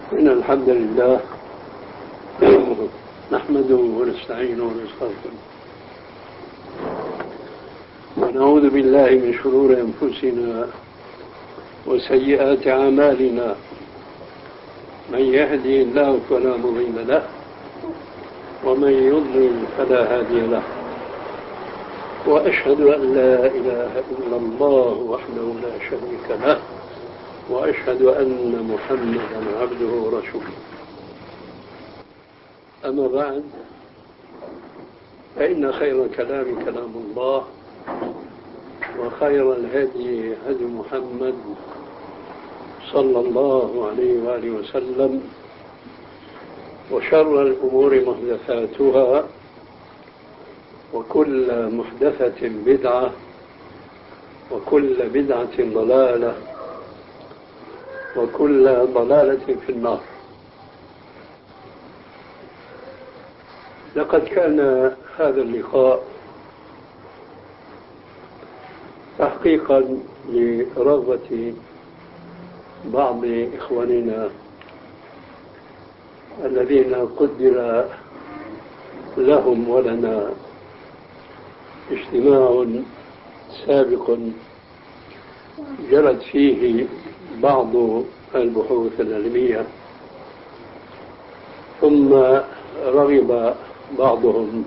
إن الحمد لله نحمده ونستعينه ونستغفره ونعوذ بالله من شرور أنفسنا وسيئات أعمالنا. من يهدي الله فلا مضل له ومن يضلل فلا هادي له، وأشهد أن لا إله إلا الله وحده لا شريك له، وأشهد أن محمدا عبده ورسوله. أما بعد، فإن خير الكلام كلام الله، وخير الهدي هدي محمد صلى الله عليه وآله وسلم، وشر الأمور محدثاتها، وكل محدثة بدعة، وكل بدعة ضلالة، وكل ضلالة في النار. لقد كان هذا اللقاء تحقيقا لرغبة بعض إخواننا الذين قدر لهم ولنا اجتماع سابق جرت فيه بعض البحوث العلمية، ثم رغب بعضهم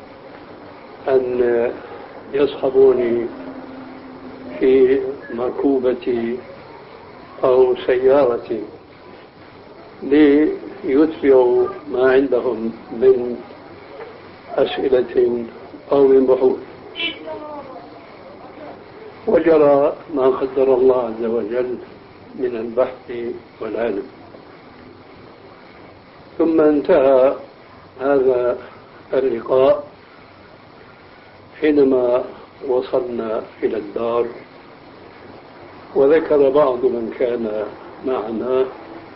أن يصحبوني في مركوبتي أو سيارتي ليتبعوا ما عندهم من أسئلة أو من بحوث، وجرى ما قدر الله عز وجل من البحث والعلم. ثم انتهى هذا اللقاء حينما وصلنا إلى الدار، وذكر بعض من كان معنا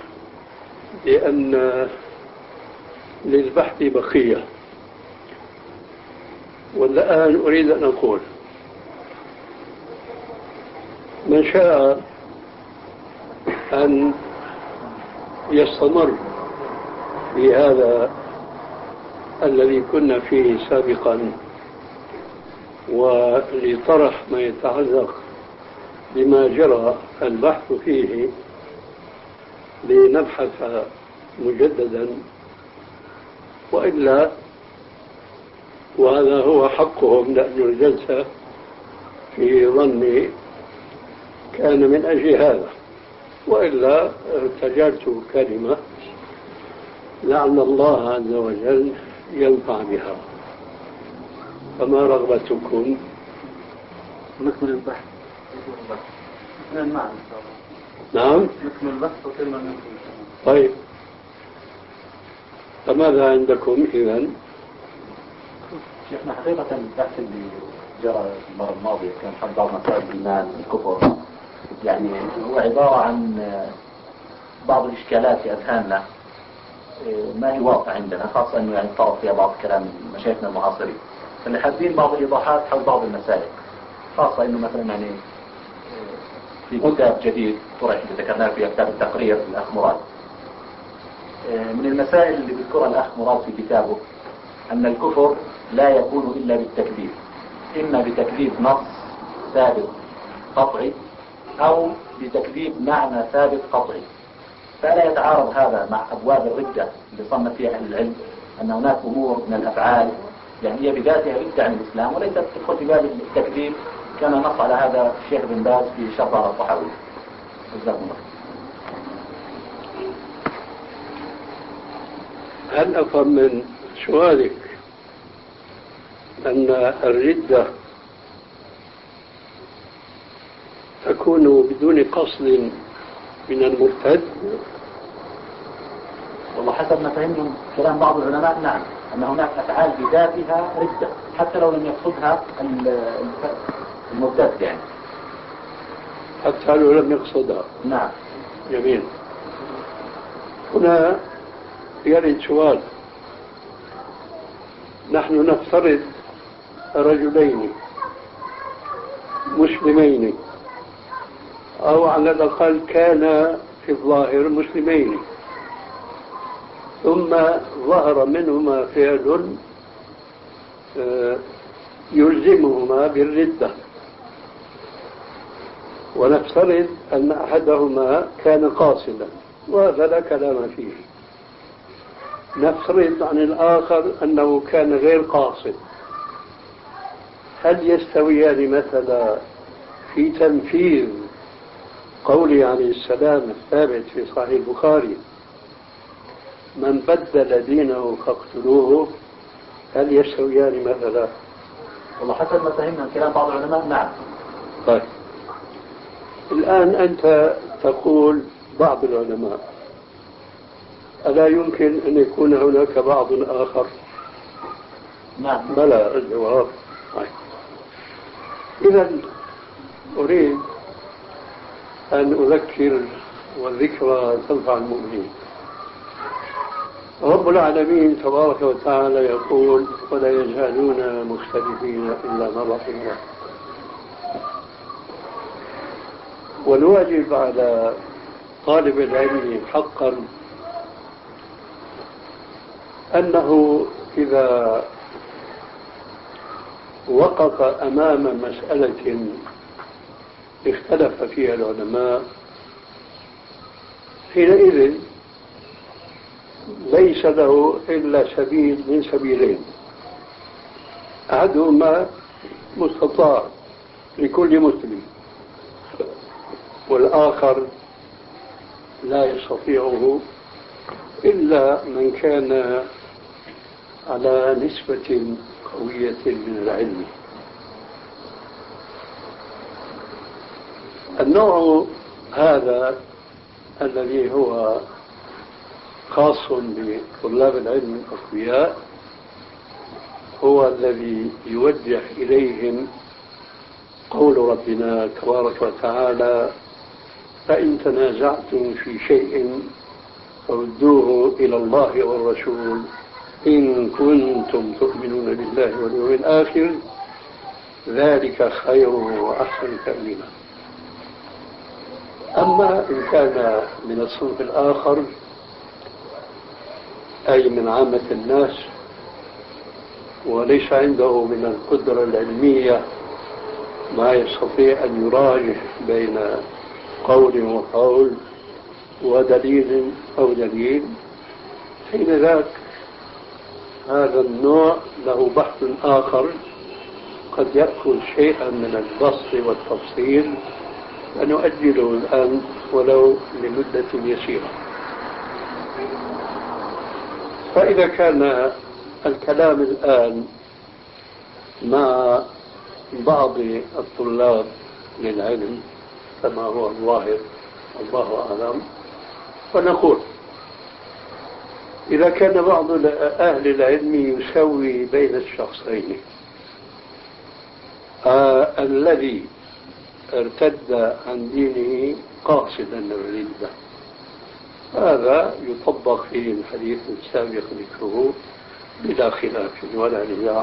بأن للبحث بقية. والآن أريد أن أقول: من شاء أن يستمر في هذا الذي كنا فيه سابقا، ولطرح ما يتعلق بما جرى البحث فيه لنبحث مجددا، وإلا وهذا هو حقهم، لأن الجلسة في ظني كان من أجل هذا، وإلا ارتجلت كلمة لعل الله عز وجل ينفع بها. فما رغبتكم؟ نكمل البحث. نعم، نكمل البحث وكلمة نكمل. طيب، فماذا عندكم إذن؟ شيخنا، حقيقة البحث اللي جرى المرة الماضية كان حول بعض مسائل الإيمان الكفر، يعني هو عبارة عن بعض الإشكالات في أذهاننا ما هي واضحة عندنا، خاصة أنه يعني طرق فيها بعض كلام مشايخنا المعاصرين، فاللي حابين بعض الإيضاحات حول بعض المسائل، خاصة أنه مثلا يعني في كتاب جديد طرح اللي ذكرناه فيه كتاب التقرير للأخ مراد. من المسائل اللي بيذكرها الأخ مراد في كتابه أن الكفر لا يكون إلا بالتكذيب، إما بتكذيب نص ثابت قطعي أو بتكذيب معنى ثابت قطعي. فلا يتعارض هذا مع أبواب الردة اللي صنف فيها أهل العلم، أن هناك أمور من الأفعال يعني هي بذاتها ردة عن الإسلام وليست تدخل في باب التكذيب، كان نص على هذا الشيخ بن باز في شرح على الطحاوي. جزاكم الله. هل أفهم من سؤالك أن الردة تكون بدون قصد من المرتد؟ والله حسب ما فهمنا كلام بعض العلماء نعم، أن هناك أفعال بذاتها ردة حتى لو لم يقصدها المرتد، يعني حتى لو لم يقصدها. نعم. جميل. هنا يرد سؤال: نحن نفترض رجلين مسلمين، أو على الأقل كان في الظاهر مسلمين، ثم ظهر منهما فعل يلزمهما بالردة، ونفترض أن أحدهما كان قاصدا وهذا لا كلام فيه، نفترض عن الآخر أنه كان غير قاصد، هل يستويان مثلا في تنفيذ قوله عليه السلام الثابت في صحيح البخاري من بدل دينه فاقتلوه؟ هل يستويان مثلا؟ والله حسب ما فهمنا من كلام بعض العلماء نعم. طيب الآن أنت تقول بعض العلماء، ألا يمكن أن يكون هناك بعض آخر؟ نعم. بلى الجواب. طيب إذا أريد أن أذكر، والذكرى تنفع المؤمنين. رب العالمين تبارك وتعالى يقول ولا يزالون مختلفين إلا ما رحم الله. والواجب على طالب العلم حقا أنه إذا وقف أمام مسألة اختلف فيها العلماء حينئذ ليس له إلا سبيل من سبيلين، أحدهما مستطاع لكل مسلم والآخر لا يستطيعه إلا من كان على نسبة قوية من العلم. النوع هذا الذي هو خاص بطلاب العلم الأقوياء هو الذي يوجه إليهم قول ربنا تبارك وتعالى فإن تنازعتم في شيء فردوه إلى الله والرسول إن كنتم تؤمنون بالله واليوم الآخر ذلك خير وأحسن تأويلا. أما إن كان من الصنف الآخر أي من عامة الناس وليس عنده من القدرة العلمية ما يستطيع أن يراجع بين قول وقول ودليل أو دليل، حين ذاك هذا النوع له بحث آخر قد يأخذ شيئا من البسط والتفصيل فنؤجله الآن ولو لمدة يسيرة. فإذا كان الكلام الآن مع بعض الطلاب للعلم كما هو الظاهر الله أعلم، فنقول إذا كان بعض أهل العلم يسوي بين الشخصين الذي ارتد عن دينه قاصدا الردة، هذا يطبق فيه الحديث السابق ذكره بلا خلاف ولا نزاع.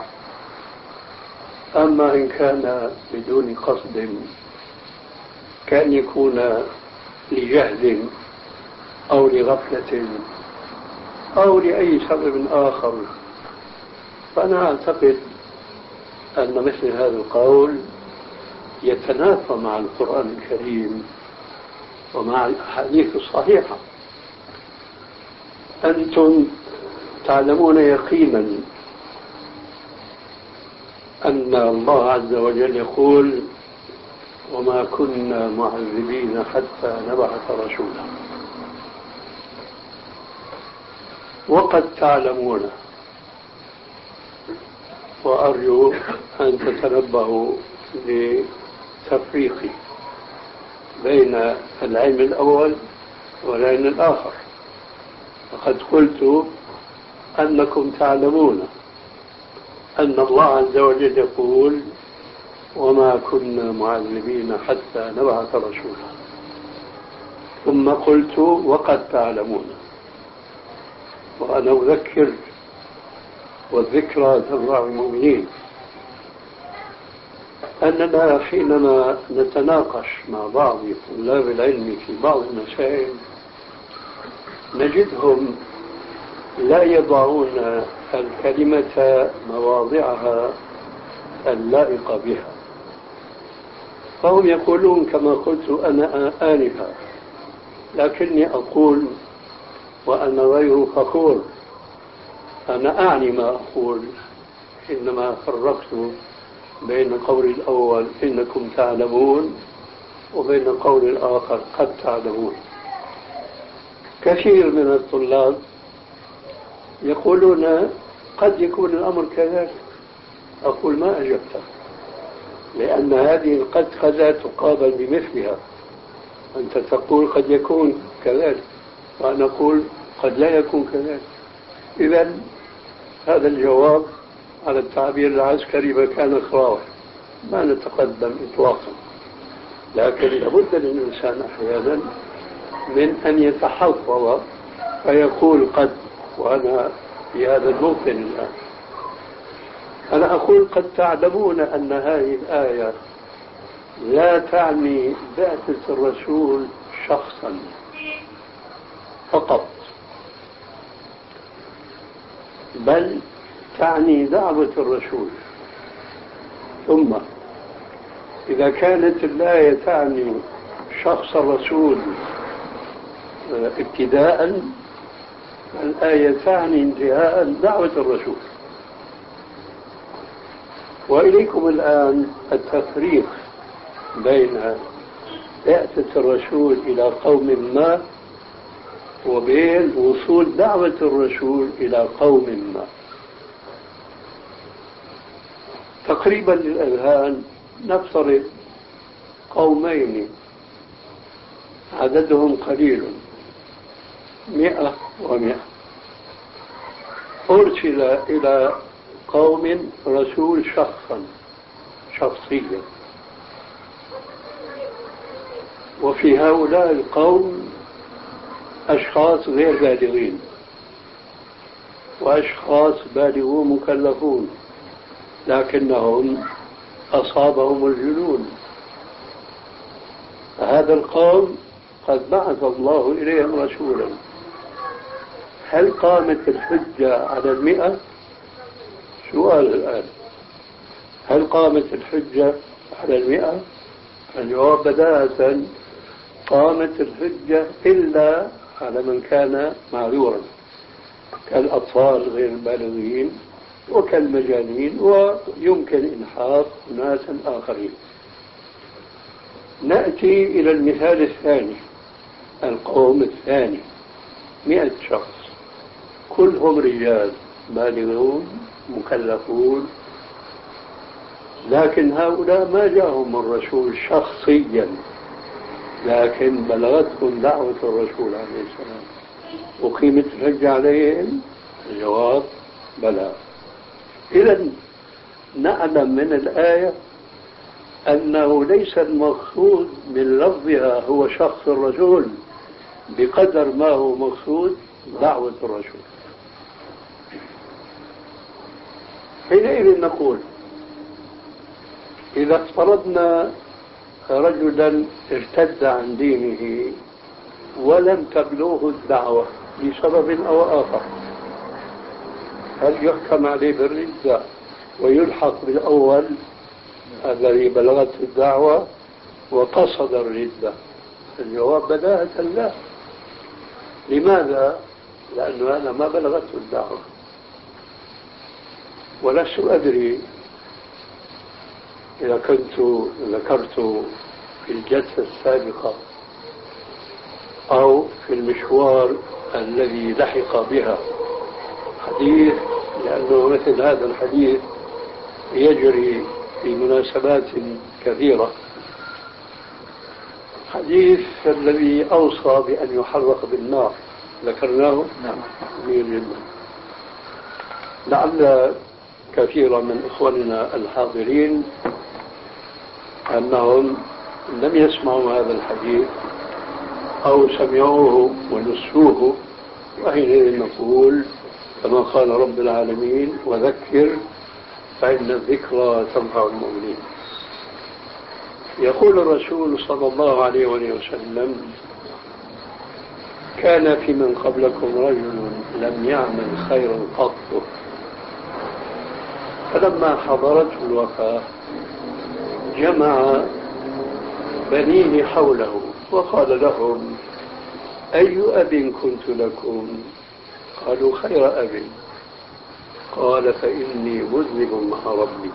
أما إن كان بدون قصد كان يكون لجهل أو لغفلة أو لأي سبب آخر، فأنا أعتقد أن مثل هذا القول يتنافى مع القرآن الكريم ومع الأحاديث الصحيحة. أنتم تعلمون يقينا أن الله عز وجل يقول وما كنا معذبين حتى نبعث رسولا، وقد تعلمون، وأرجو أن تتنبهوا لتفريق بين العلم الأول والعلم الآخر. فقد قلت أنكم تعلمون أن الله عز وجل يقول وما كنا معذبين حتى نبعث رسولا، ثم قلت وقد تعلمون. وأنا أذكر والذكرى تنفع المؤمنين أننا حينما نتناقش مع بعض طلاب العلم في بعض المسائل نجدهم لا يضعون الكلمة مواضعها اللائقة بها، فهم يقولون كما قلت أنا آنفا، لكني أقول وأنا غير فخور، أنا أعني ما أقول، إنما فرقت بين قول الأول إنكم تعلمون وبين قول الآخر قد تعلمون. كثير من الطلاب يقولون قد يكون الأمر كذلك، أقول ما أجبت، لأن هذه القد كذا تقابل بمثلها، أنت تقول قد يكون كذلك وأنا أقول قد لا يكون كذلك. إذن هذا الجواب على التعبير العسكري مكان خراوة، ما نتقدم إطلاقا، لكن لابد للإنسان أحيانا من أن يتحفظ فيقول قد، وأنا في هذا الموطن الآن أنا أقول قد تعلمون أن هذه الآية لا تعني بعثة الرسول شخصا فقط، بل تعني دعوة الرسول. ثم إذا كانت الآية تعني شخص الرسول ابتداء، الآية تعني انتهاء دعوة الرسول. وإليكم الآن التفريق بين بعثة الرسول إلى قوم ما وبين وصول دعوة الرسول إلى قوم ما. تقريبا للأذهان نفترض قومين عددهم قليل 100 و100، أرسل إلى قوم رسول شخصيا، وفي هؤلاء القوم أشخاص غير بالغين وأشخاص بالغون مكلفون، لكنهم أصابهم الجنون. هذا القوم قد بعث الله إليهم رسولا، هل قامت الحجة على 100؟ سؤال الآن، هل قامت الحجة على 100؟ الجواب بداهة قامت الحجة إلا على من كان معذورا كالأطفال غير البالغين وكالمجانين، ويمكن إلحاق ناس آخرين. نأتي إلى المثال الثاني، القوم الثاني 100 شخص كلهم رجال بالغون مكلفون، لكن هؤلاء ما جاءهم الرسول شخصيا، لكن بلغتهم دعوة الرسول عليه السلام وقيمت الحجة عليهم. الجواب بلى. إذن نعلم من الآية أنه ليس المقصود من لفظها هو شخص الرسول بقدر ما هو مقصود دعوة الرسول. حينئذ نقول إذا افترضنا رجلا ارتد عن دينه ولم تبلغه الدعوة لسبب أو آخر، هل يحكم عليه بالردة ويلحق بالأول الذي بلغته الدعوة وقصد الردة؟ الجواب بداهة لا. لماذا؟ لأنه أنا ما بلغته الدعوة، ولست أدري إذا كنت ذكرت في الجلسة السابقة أو في المشوار الذي لحق بها حديث، لأنه مثل هذا الحديث يجري في مناسبات كثيرة، حديث الذي أوصى بأن يحرق بالنار ذكرناه. نعم. جميل جدا. لعل كثيرا من إخواننا الحاضرين أنهم لم يسمعوا هذا الحديث أو سمعوه ونسوه، وحينئذ نقول كما قال رب العالمين وذكر فإن الذكرى تنفع المؤمنين. يقول الرسول صلى الله عليه وسلم كان في من قبلكم رجل لم يعمل خيرا قط. فلما حضرته الوفاة جمع بنيه حوله وقال لهم: أي أب كنت لكم؟ قالوا: خير أب. قال: فإني مذنب مع ربي،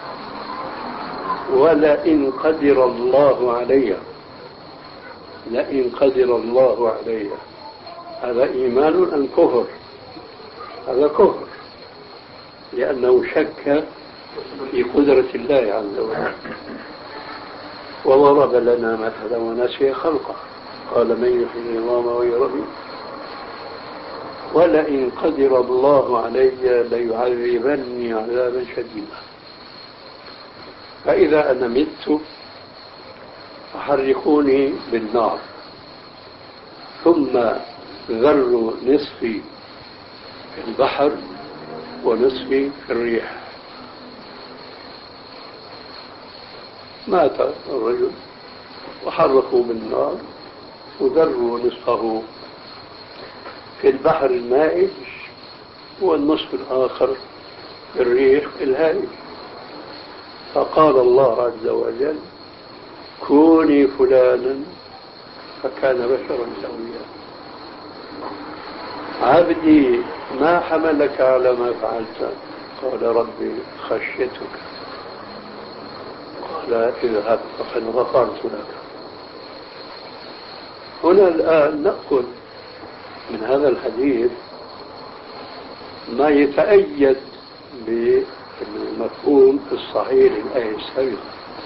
ولئن قدر الله علي، لئن قدر الله علي. هذا إيمان أم كفر؟ هذا كفر، لأنه شك في قدرة الله عز وجل. وضرب لنا مثلا ونسي خلقه، قال: من يحيي العظام وهي رميم. ولئن قدر الله علي ليعذبني عذابا شديدا. فإذا أنا مت فحرقوني بالنار، ثم ذروا نصفي في البحر ونصفي في الريح. مات الرجل وحرقوا بالنار وذروا نصفه في البحر المائج والنصف الآخر في الريح الهائج. فقال الله عز وجل: كوني فلانا، فكان بشرا سويا. عبدي ما حملك على ما فعلت؟ قال: ربي خشيتك. قال: اذهب فقد غفرت لك. هنا الآن نأخذ من هذا الحديث ما يتأيد بالمفهوم الصحيح للآية السابقة،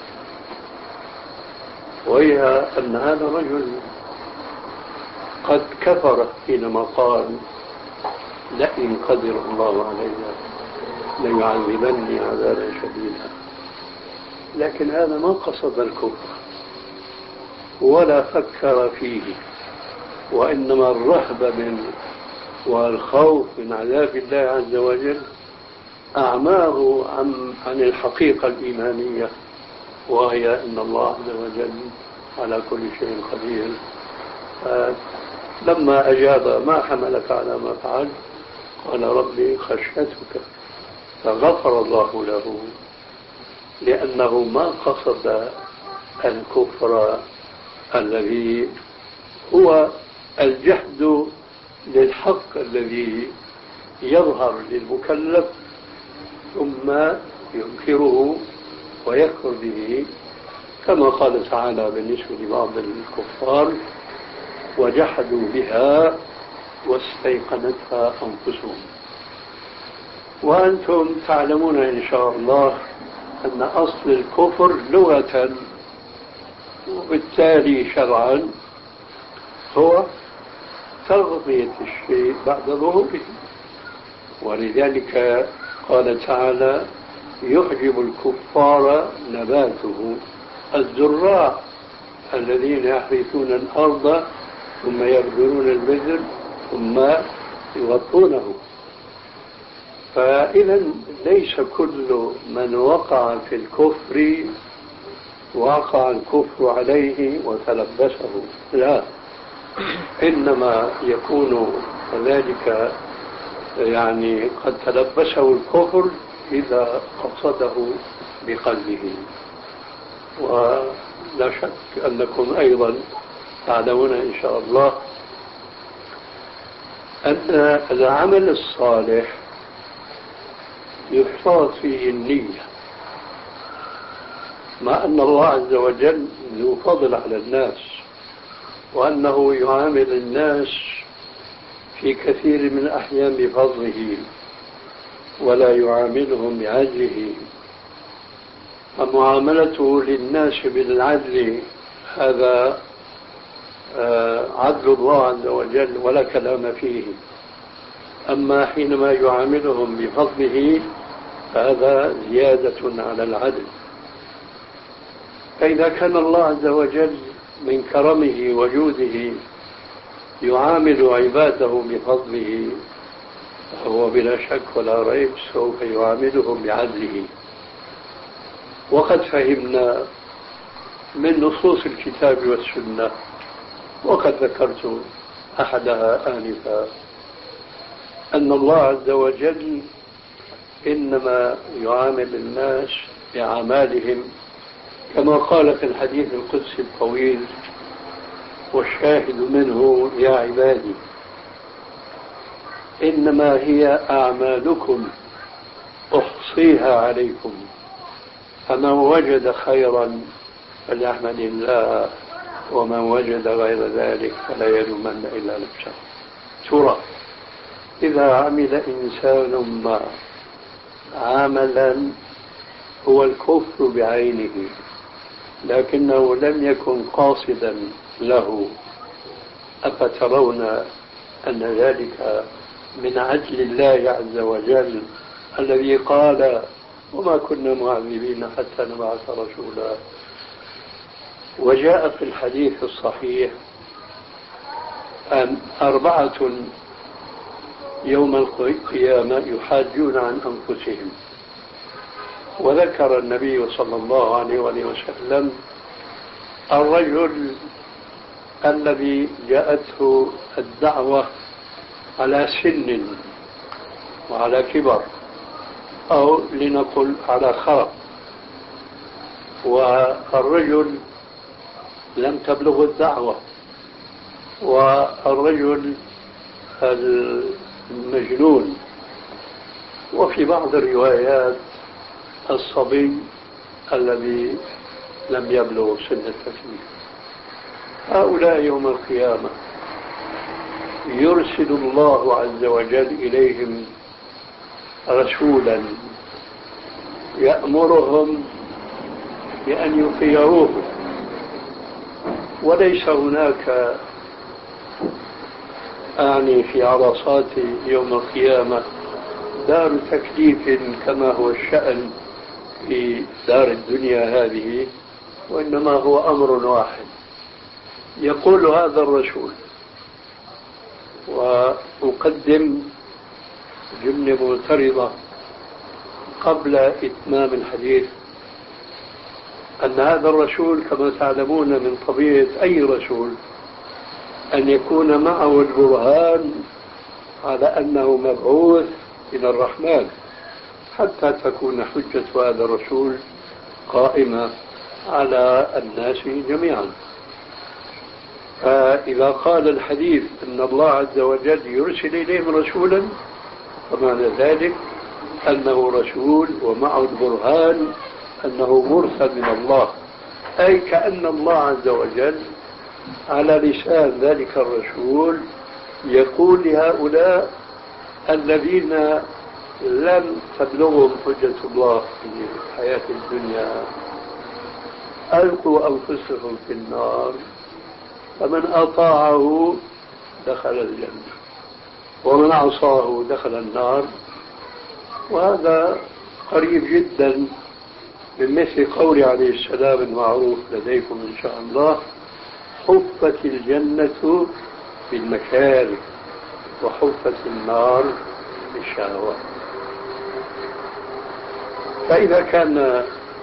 وهي أن هذا الرجل قد كفر حينما قال: لئن قدر الله علي ليعذبني عذابا شديدا. لكن هذا ما قصد الكفر ولا فكر فيه، وإنما الرهبة منه والخوف من عذاب الله عز وجل أعماه عن الحقيقة الإيمانية، وهي أن الله عز وجل على كل شيء قدير. لما أجاب: ما حملك على ما فعلت؟ قال: ربي خشيتك. فغفر الله له، لأنه ما قصد الكفر الذي هو الجحد للحق الذي يظهر للمكلف ثم ينكره ويكفر به، كما قال تعالى بالنسبة لبعض الكفار: وجحدوا بها واستيقنتها أنفسهم. وأنتم تعلمون إن شاء الله أن أصل الكفر لغة وبالتالي شرعا هو تغطية الشيء بعد ظهوره. ولذلك قال تعالى: يعجب الكفار نباته. الزراع الذين يحرثون الأرض ثم يبذرون البذر ثم يغطونه. فإذا ليس كل من وقع في الكفر وقع الكفر عليه وتلبسه، لا، إنما يكون ذلك يعني قد تلبسه الكفر إذا قصده بقلبه. ولا شك أنكم أيضا تعلمون إن شاء الله أن العمل الصالح يحتاط فيه النية، مع أن الله عز وجل ذو فضل على الناس، وأنه يعامل الناس في كثير من الأحيان بفضله ولا يعاملهم بعدله. فمعاملته للناس بالعدل هذا عدل الله عز وجل ولا كلام فيه. أما حينما يعاملهم بفضله فهذا زيادة على العدل. فإذا كان الله عز وجل من كرمه وجوده يعامل عباده بفضله، فهو بلا شك ولا ريب سوف يعاملهم بعدله. وقد فهمنا من نصوص الكتاب والسنة، وقد ذكرت أحدها آنفا، أن الله عز وجل إنما يعامل الناس بأعمالهم كما قال في الحديث القدسي الطويل: والشاهد منه يا عبادي إنما هي أعمالكم أحصيها عليكم، فمن وجد خيرا فليحمد الله، ومن وجد غير ذلك فلا يلومن إلا نفسه. سورة: إذا عمل إنسان ما عملا هو الكفر بعينه لكنه لم يكن قاصدا له، أفترون أن ذلك من عدل الله عز وجل الذي قال: وما كنا معذبين حتى نبعث رسولا. وجاء في الحديث الصحيح أن 4 يوم القيامة يحاجون عن أنفسهم، وذكر النبي صلى الله عليه وسلم الرجل الذي جاءته الدعوة على سن وعلى كبر، أو لنقل على خرق، والرجل لم تبلغ الدعوة، والرجل المجنون، وفي بعض الروايات الصبي الذي لم يبلغ سن التكليف. هؤلاء يوم القيامة يرسل الله عز وجل إليهم رسولا يأمرهم بأن يخيروه، وليس هناك في عرصات يوم القيامة دار تكليف كما هو الشأن في دار الدنيا هذه، وإنما هو أمر واحد يقول هذا الرسول. وأقدم جملة معترضة قبل إتمام الحديث، أن هذا الرسول كما تعلمون من طبيعة أي رسول أن يكون معه البرهان على أنه مبعوث إلى الرحمن، حتى تكون حجة هذا الرسول قائمة على الناس جميعا. فإذا قال الحديث أن الله عز وجل يرسل إليهم رسولا، فمعنى ذلك أنه رسول ومعه البرهان أنه مرسل من الله، أي كأن الله عز وجل على لسان ذلك الرسول يقول لهؤلاء الذين لم تبلغهم حجة الله في الحياة الدنيا: ألقوا أنفسهم في النار، فمن أطاعه دخل الجنة ومن عصاه دخل النار. وهذا قريب جدا من مثل قول عليه السلام المعروف لديكم إن شاء الله: حفت الجنة بالمكاره وحفت النار بالشهوات. فإذا كان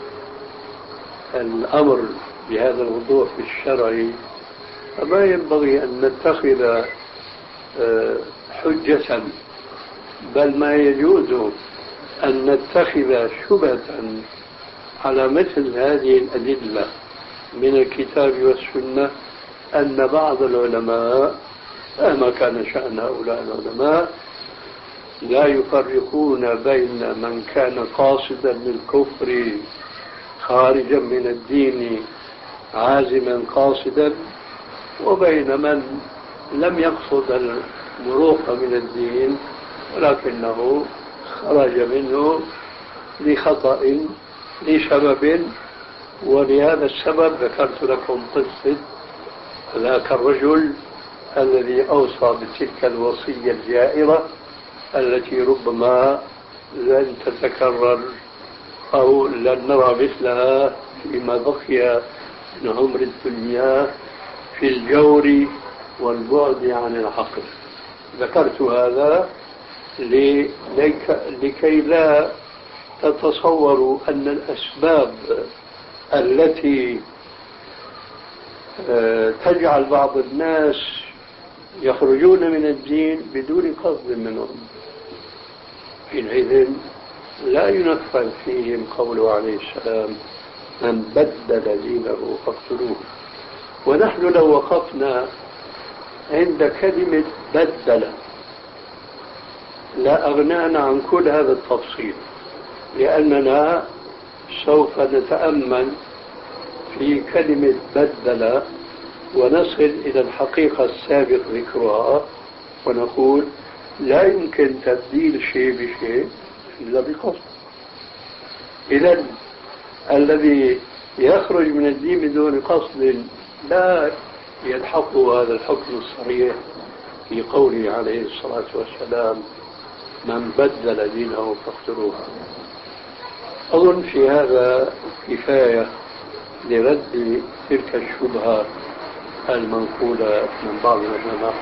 الأمر بهذا الوضوح في الشرع، فما ينبغي أن نتخذ حجة، بل ما يجوز أن نتخذ شبهة على مثل هذه الأدلة من الكتاب والسنة، أن بعض العلماء مهما كان شأن هؤلاء العلماء لا يفرقون بين من كان قاصدا للكفر خارجا من الدين عازما قاصدا، وبين من لم يقصد المروق من الدين ولكنه خرج منه لخطأ لسبب. ولهذا السبب ذكرت لكم قصة ذاك الرجل الذي أوصى بتلك الوصية الجائرة التي ربما لن تتكرر أو لن نرى مثلها فيما بقي من عمر الدنيا في الجور والبعد عن العقل. ذكرت هذا لكي لا تتصوروا أن الأسباب التي تجعل بعض الناس يخرجون من الدين بدون قصد منهم، حينئذ لا ينفذ فيهم قوله عليه السلام من بدل دينه فاقتلوه. ونحن لو وقفنا عند كلمة بدل لا أغنانا عن كل هذا التفصيل، لأننا سوف نتأمل في كلمة بدل ونصل إلى الحقيقة السابق ذكرها ونقول لا يمكن تبديل شيء بشيء إلا بقصد. إذن الذي يخرج من الدين بدون قصد لا يلحقه هذا الحكم الصريح في قوله عليه الصلاة والسلام من بدل دينه فاقتلوه. أظن في هذا كفاية لرد تلك الشبهة المنقولة من بعض العلماء.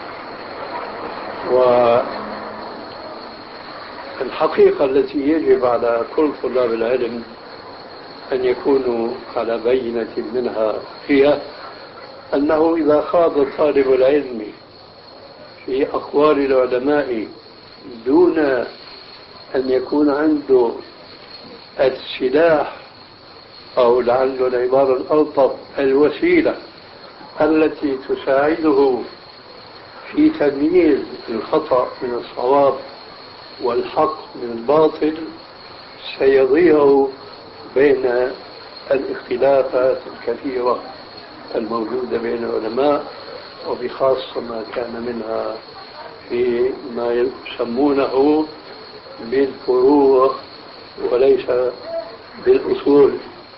والحقيقة التي يجب على كل طلاب العلم أن يكونوا على بينة منها هي أنه إذا خاض طالب العلم في أقوال العلماء دون أن يكون عنده السلاح أو لعل العبارة الألطف الوسيلة التي تساعده في تمييز الخطأ من الصواب والحق من الباطل سيضيع بين الاختلافات الكثيرة الموجودة بين العلماء، وبخاصة ما كان منها في ما يسمونه بالفروع وليس بالأصول.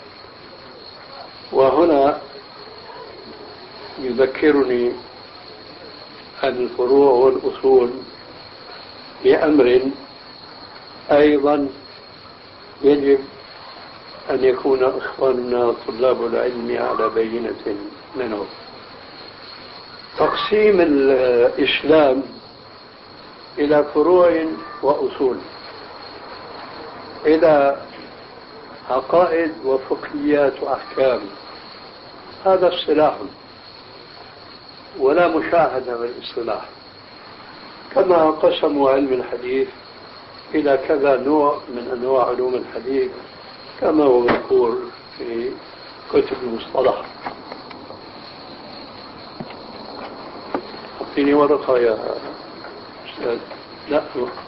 وهنا يذكرني أن الفروع والأصول بأمر أيضا يجب أن يكون إخواننا طلاب العلم على بينة منه. تقسيم الإسلام إلى فروع وأصول، إلى عقائد وفقهيات وأحكام، هذا اصطلاح ولا مشاهدة بالاصطلاح، كما قسموا علم الحديث إلى كذا نوع من أنواع علوم الحديث كما هو مذكور في كتب المصطلح. أعطيني ورقة يا أستاذ. لا،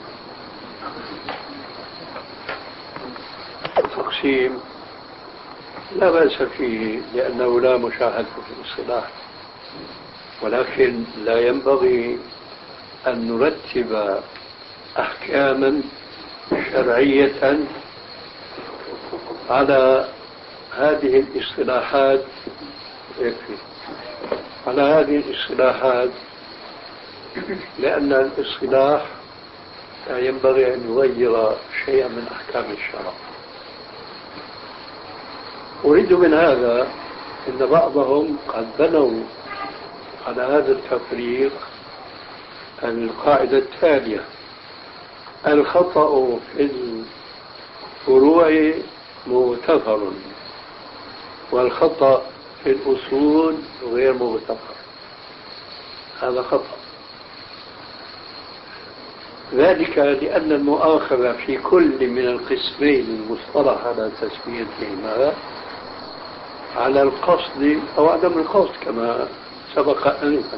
التقسيم لا بأس فيه لأنه لا مشاهدة في الاصطلاح، ولكن لا ينبغي أن نرتب أحكاما شرعية على هذه الاصطلاحات، على هذه الاصطلاحات، لأن الاصطلاح لا ينبغي أن يغير شيئا من أحكام الشرع. أريد من هذا أن بعضهم قد بنوا على هذا التفريق القاعدة التالية: الخطأ في الفروع مغتفر والخطأ في الأصول غير مغتفر. هذا خطأ، ذلك لأن المؤاخذة في كل من القسمين المصطلح على تسميتهما على القصد أو عدم القصد كما سبق أنفا.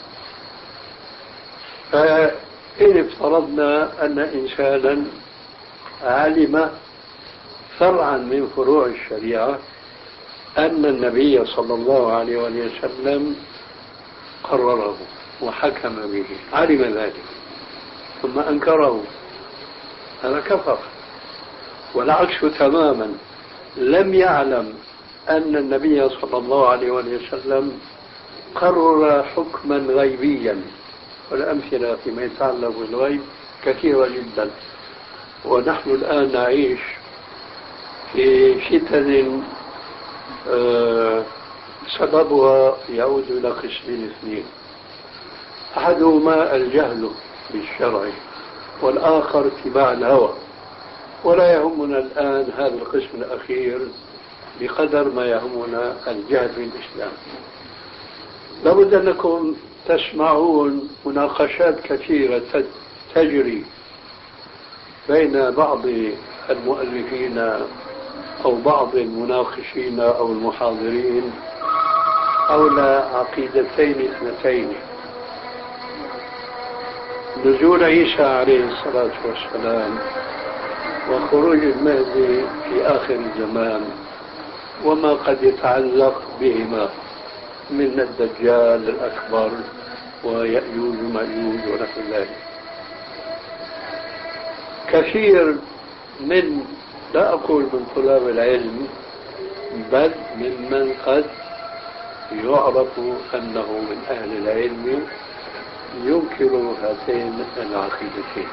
فإن افترضنا أن إنسانا علم فرعا من فروع الشريعة أن النبي صلى الله عليه وسلم قرره وحكم به، علم ذلك ثم أنكره، هذا كفر. والعكس تماما، لم يعلم أن النبي صلى الله عليه وسلم قرر حكما غيبيا، والأمثلة فيما يتعلق بالغيب كثيرة جدا. ونحن الآن نعيش في فتن سببها يعود إلى قسمين اثنين: أحدهما الجهل بالشرع، والآخر اتباع الهوى. ولا يهمنا الآن هذا القسم الأخير بقدر ما يهمنا الجهل بالإسلام. لابد أن نكون تسمعون مناقشات كثيرة تجري بين بعض المؤلفين أو بعض المناقشين أو المحاضرين حول عقيدتين اثنتين: نزول عيسى عليه الصلاة والسلام وخروج المهدي في آخر الزمان وما قد يتعلق بهما من الدجال الأكبر ويأجوج ومأجوج ونحو ذلك. كثير من، لا أقول من طلاب العلم، بل ممن قد يعرف أنه من أهل العلم ينكر هاتين العقيدتين.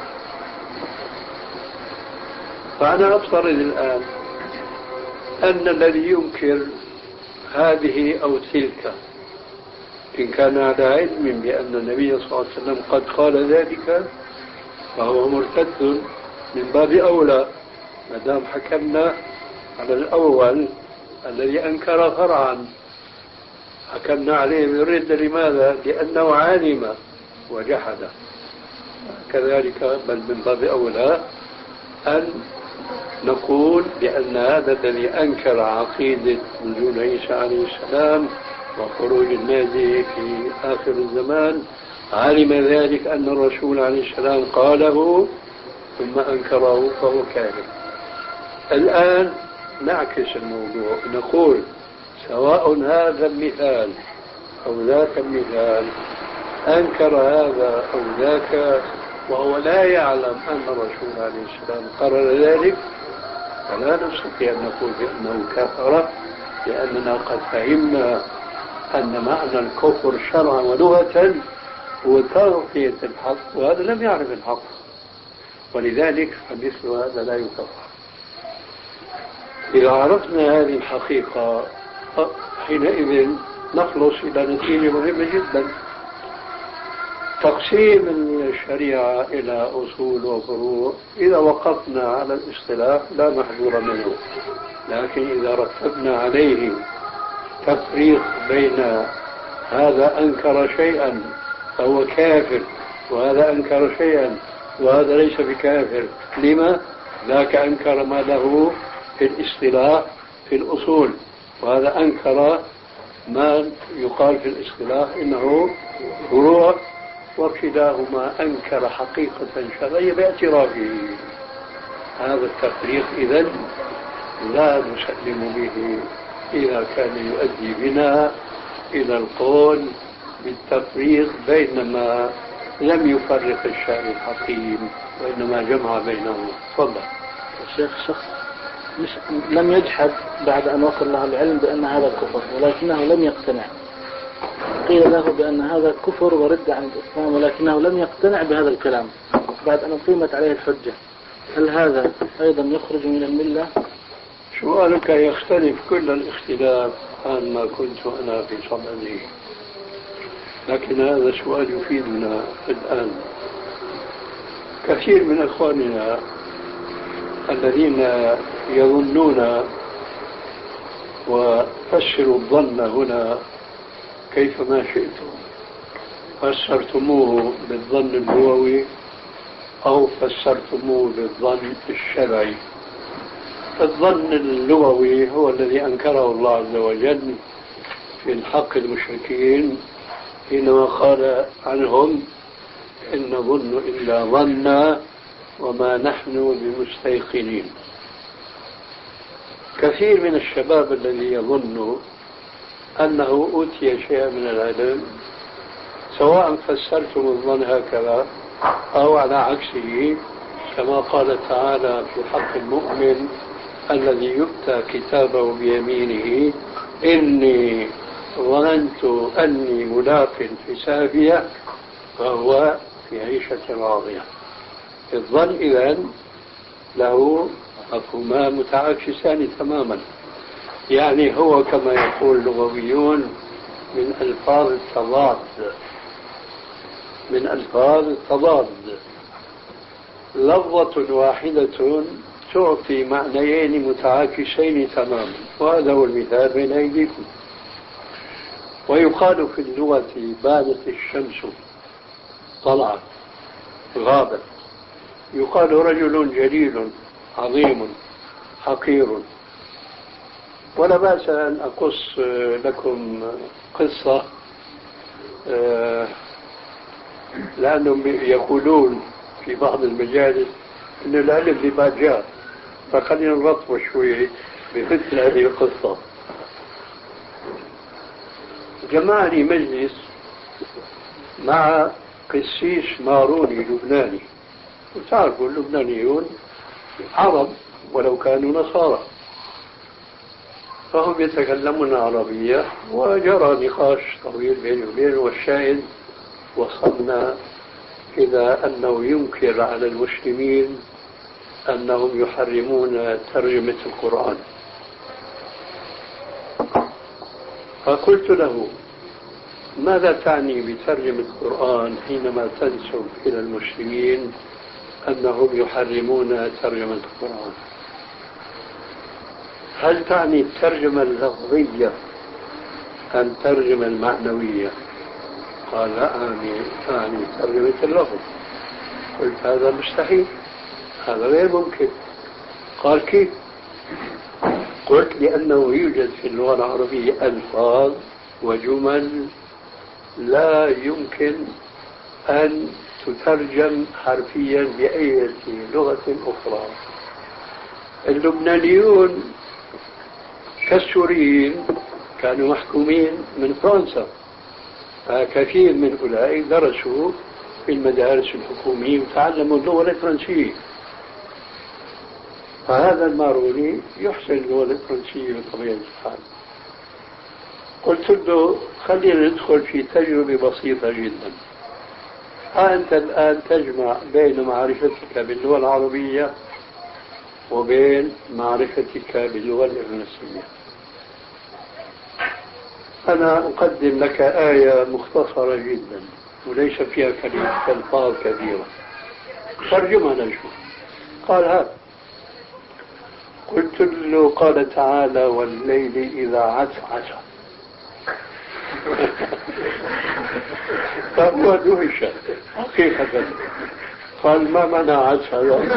فأنا أفترض الآن أن الذي ينكر هذه أو تلك إن كان على علم بأن النبي صلى الله عليه وسلم قد قال ذلك فهو مرتد من باب أولى، ما دام حكمنا على الأول الذي أنكر فرعا، حكمنا عليه بالردة. لماذا؟ لأنه علم وجحد. كذلك بل من باب أولى أن نقول بأن هذا الذي أنكر عقيدة نزول عيسى عليه السلام وخروج المهدي في آخر الزمان علم ذلك أن الرسول عليه السلام قاله ثم أنكره فهو كاذب. الآن نعكس الموضوع، نقول سواء هذا المثال أو ذاك المثال أنكر هذا أو ذاك وهو لا يعلم أن الرسول عليه السلام قرر ذلك، فلا نستطيع أن نقول بأنه كفر، لأننا قد فهمنا أن معنى الكفر شرعا ولغة هو تغطية الحق، وهذا لم يعرف الحق، ولذلك فمثل هذا لا يكفر. إذا عرفنا هذه الحقيقة حينئذ نخلص إلى نتيجة مهمة جدا: تقسيم الشريعة إلى أصول وفروع. إذا وقفنا على الاصطلاح لا محذور منه، لكن إذا رتبنا عليه تفريق بين هذا أنكر شيئا فهو كافر وهذا أنكر شيئا وهذا ليس بكافر، لما؟ ذاك أنكر ما له في الاصطلاح في الأصول، وهذا أنكر ما يقال في الاصطلاح إنه فروع، وكلاهما أنكر حقيقة شرعية باعترافه. هذا التفريق إذن لا نسلم به إذا كان يؤدي بنا إلى القول بالتفريق بين ما لم يفرق الشأن الحكيم وإنما جمع بينهم. تفضل. الشيخ شخص لم يجحد بعد أن وصل له العلم بأن هذا الكفر، ولكنه لم يقتنع. قيل له بأن هذا كفر ورد عن الإسلام، ولكنه لم يقتنع بهذا الكلام بعد أن أقيمت عليه الحجة. هل هذا أيضا يخرج من الملة؟ سؤالك يختلف كل الاختلاف عن ما كنت أنا في صدده، لكن هذا سؤال يفيدنا الآن. كثير من أخواننا الذين يظنون، وفسروا الظن هنا كيفما شئتم، فسرتموه بالظن اللغوي أو فسرتموه بالظن الشرعي. الظن اللغوي هو الذي أنكره الله عز وجل في الحق المشركين حينما قال عنهم إن نظن إلا ظنا وما نحن بمستيقنين. كثير من الشباب الذي يظن أنه أوتي شيئا من العلم، سواء فسرتم الظن هكذا أو على عكسه، كما قال تعالى في حق المؤمن الذي يؤتى كتابه بيمينه إني ظننت أني ملاق حسابي فهو في عيشة راضية. الظن إذن له مفهومان متعاكسان تماما، يعني هو كما يقول اللغويون من ألفاظ التضاد، لفظة واحدة تعطي معنيين متعاكسين تماما، وهذا هو المثال بين أيديكم. ويقال في اللغة بانت الشمس طلعت غابت. يقال رجل جليل عظيم حقير. ولا بأس أن أقص لكم قصة، لأنهم يقولون في بعض المجالس أن الألف لبعد جاء، فخلينا نرطب شوي بمثل هذه القصة. جمعني مجلس مع قسيس ماروني لبناني، وتعرفوا اللبنانيون عرب ولو كانوا نصارى، فهم يتكلمون عربية، وجرى نقاش طويل بيني وبينه، والشاهد وصلنا إلى أنه ينكر على المسلمين أنهم يحرمون ترجمة القرآن. فقلت له: ماذا تعني بترجمة القرآن حينما تنسب إلى المسلمين أنهم يحرمون ترجمة القرآن؟ هل تعني الترجمة اللفظية أم الترجمة المعنوية؟ قال: لا، أعني ترجمة اللفظ. قلت: هذا مستحيل، هذا غير ممكن. قال: كيف؟ قلت: لأنه يوجد في اللغة العربية ألفاظ وجمل لا يمكن أن تترجم حرفيا بأي لغة أخرى. اللبنانيون كالسوريين كانوا محكومين من فرنسا، فكثير من أولئك درسوا في المدارس الحكومية وتعلموا اللغة الفرنسية. فهذا الماروني يحسن اللغة الفرنسية بطبيعة الحال. قلت له: خلينا ندخل في تجربة بسيطة جدا. أنت الآن تجمع بين معرفتك باللغة العربية وبين معرفتك باللغة الفرنسية. أنا أقدم لك آية مختصرة جدا وليس فيها ألفاظ كثيرة، ترجمها نشوف. قال: هذا. قلت له: قال تعالى: والليل إذا عسعس. فهو دهش حقيقة. قال: ما معنى عسعس؟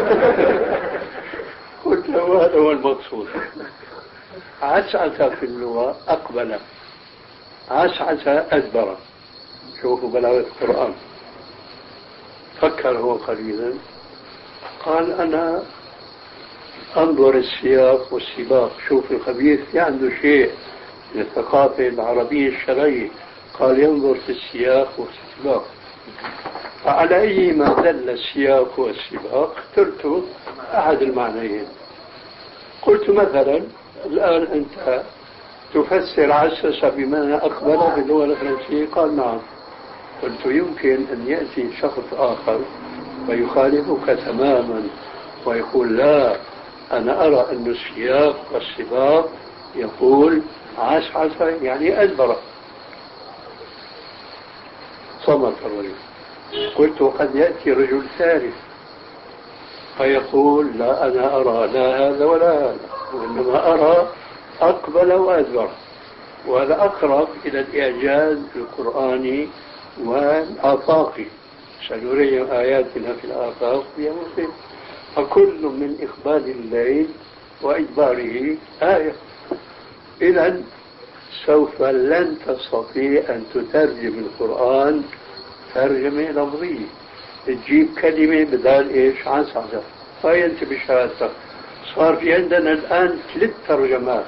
قلت له: هذا هو المقصود. عسعس في اللغة أقبل، عسعس أدبر. شوفوا بلاغة القرآن. فكر هو قليلا، قال: أنا أنظر السياق والسباق. شوف الخبيث في عنده شيء من الثقافة العربية الشرعية، قال: ينظر في السياق والسباق. فعلى أي ما دل السياق والسباق اخترت أحد المعنيين. قلت: مثلا الآن أنت تفسر عسس بمعنى أقبل باللغة الفرنسية؟ قال: نعم. قلت: يمكن أن يأتي شخص آخر ويخالفك تماما ويقول: لا، أنا أرى أن السياق والسباق يقول عسعس يعني أدبر. صمت الرجل. قلت: وقد يأتي رجل ثالث فيقول: لا، أنا أرى لا هذا ولا هذا، وإنما أرى أقبل وأدبر. وهذا أقرب إلى الإعجاز القرآني والآفاقي. سنريهم آياتنا في الآفاق بأمرهم. فكل من إقبال الليل وإدباره آية. إذن سوف لن تستطيع أن تترجم القرآن ترجمة لفظية. تجيب كلمة بدال إيش؟ عسعس. فأنت بشهادتك صار في عندنا الآن 3 ترجمات: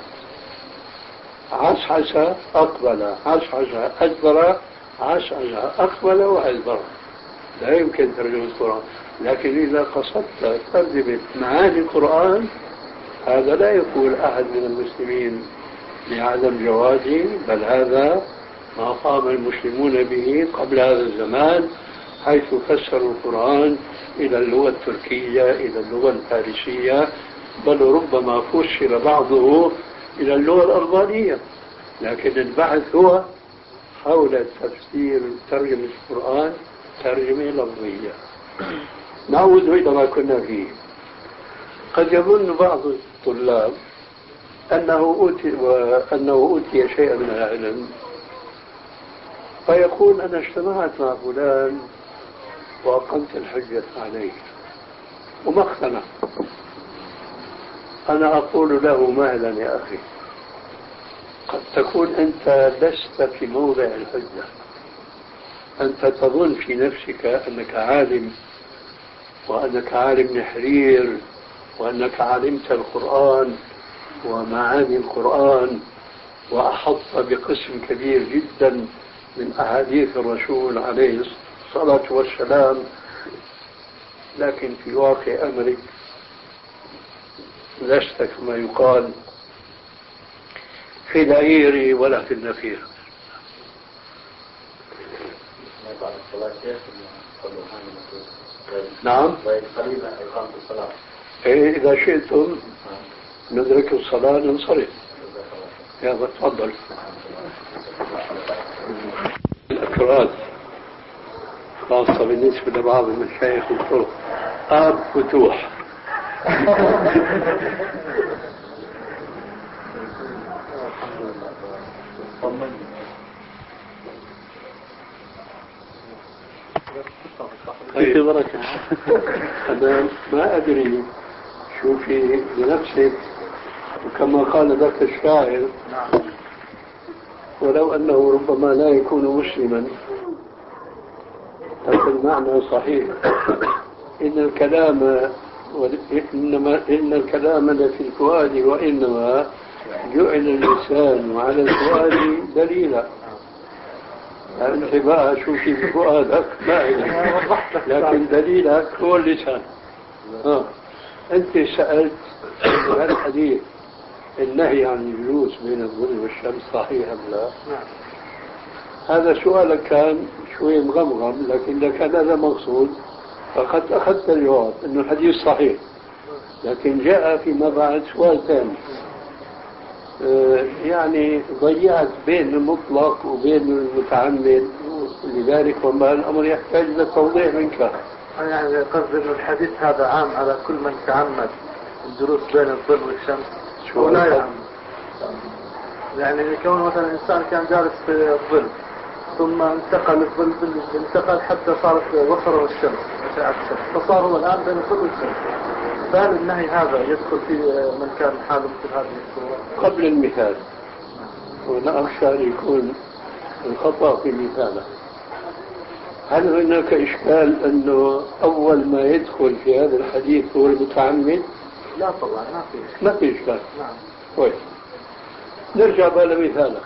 عسعس أقبل، عسعس أدبر، عسعس أقبل وأدبر. لا يمكن ترجمة القرآن. لكن إذا قصدت ترجمة معاني القرآن، هذا لا يقول أحد من المسلمين بعدم جوازه، بل هذا ما قام المسلمون به قبل هذا الزمان، حيث فسروا القرآن إلى اللغة التركية، إلى اللغة الفارسية، بل ربما فسر بعضه إلى اللغة الألبانية. لكن البحث هو حول تفسير ترجمة القرآن ترجمة لفظية. نعود إلى ما كنا فيه. قد يظن بعض الطلاب أنه أوتي شيئا من العلم فيقول أنا اجتمعت مع فلان وأقمت الحجة عليه وما اقتنع. أنا أقول له مهلا يا أخي، قد تكون أنت لست في موضع الحجة، أنت تظن في نفسك أنك عالم وأنك عالم نحرير وأنك علمت القرآن ومعاني القرآن وأحط بقسم كبير جدا من أحاديث الرسول عليه الصلاة والسلام، لكن في واقع أمرك لست كما يقال في العير ولا في النفير. نعم، إذا شئتم ندرك الصلاة ننصرف. يلا تفضل. الأكراد خاصة بالنسبة لبعض المشايخ الطرق آب فتوح. طيب بركة. أنا ما أدري شو في لنفسك، وكما قال ذاك الشاعر ولو أنه ربما لا يكون مسلما، هذا المعنى صحيح. إن الكلام لفي الفؤاد وإنما جعل اللسان على الفؤاد دليلا. أنت بقى شو في فؤادك ما لكن دليلك هو اللسان. أنت سألت عن الحديث النهي عن الجلوس بين الظل والشمس صحيح أم لا؟ هذا سؤالك كان شوي مغمغم، لكن إذا كان هذا مقصود فقد أخذت الجواب أنه الحديث صحيح. لكن جاء فيما بعد سؤال ثاني، يعني ضيعت بين المطلق وبين المتعمد، لذلك وما الأمر يحتاج إلى توضيح منك. يعني قصد أن الحديث هذا عام على كل من تعمد الجلوس بين الظل والشمس ولا يعمد. يعني كون مثلا الإنسان كان جالس في الظل ثم انتقل الظل انتقل حتى صارت وصله الشمس فصار هو الآن بين الظل والشمس، فهل النهي هذا يدخل في من كان حاله مثل هذه الصورة؟ قبل المثال، وأنا أخشى أن يكون الخطأ في مثاله. هل هناك إشكال أنه أول ما يدخل في هذا الحديث هو المتعمد؟ لا طبعا ما في إشكال. نعم. كويس. نرجع بقى لمثالك.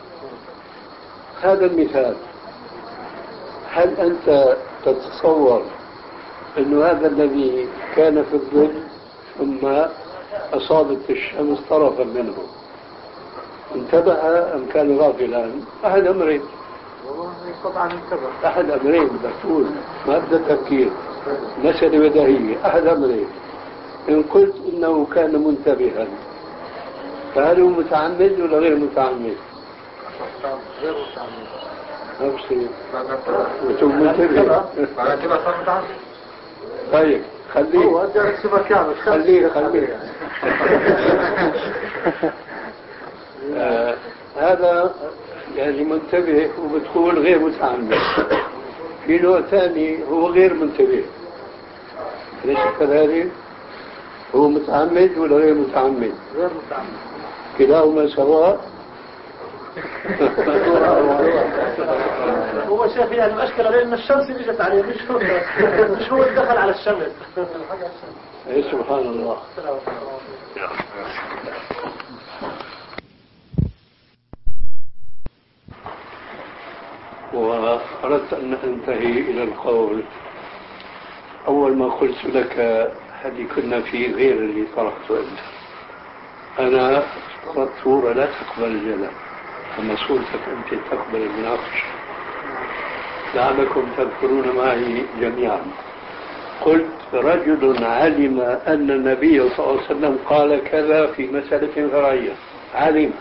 هذا المثال، هل أنت تتصور أنه هذا الذي كان في الظل ثم أصابت الشمس طرفا منه انتبه أم كان غافلا؟ أحد أمرين. والله طبعا انتبه. أحد أمرين بتقول ما أبدأ تفكير، مسألة بديهية. أحد أمرين، إن قلت إنه كان منتبها فهل هو متعمد ولا غير متعمد؟ غير متعمد. نفسي وتم منتبه. طيب خليه هو جالس مكانه. خليه هذا يعني منتبه وبتقول غير متعمد. في نوع ثاني هو غير منتبه، ليش كذلك؟ هو متعمد ولا غير متعمد؟ غير متعمد. كلاهما سواء. هو شايف يعني المشكلة لأن الشمس اجت عليه مش هو دخل على الشمس. اي سبحان الله. وأردت أن أنتهي إلى القول. أول ما قلت لك هذه كنا في غير اللي طرحته أنت، أنا افترضت صورة لا تقبل الجدل، أما صورتك أنت تقبل المناقشة. لعلكم تذكرون معي جميعا قلت رجل علم أن النبي صلى الله عليه وسلم قال كذا في مسألة فرعية، علم.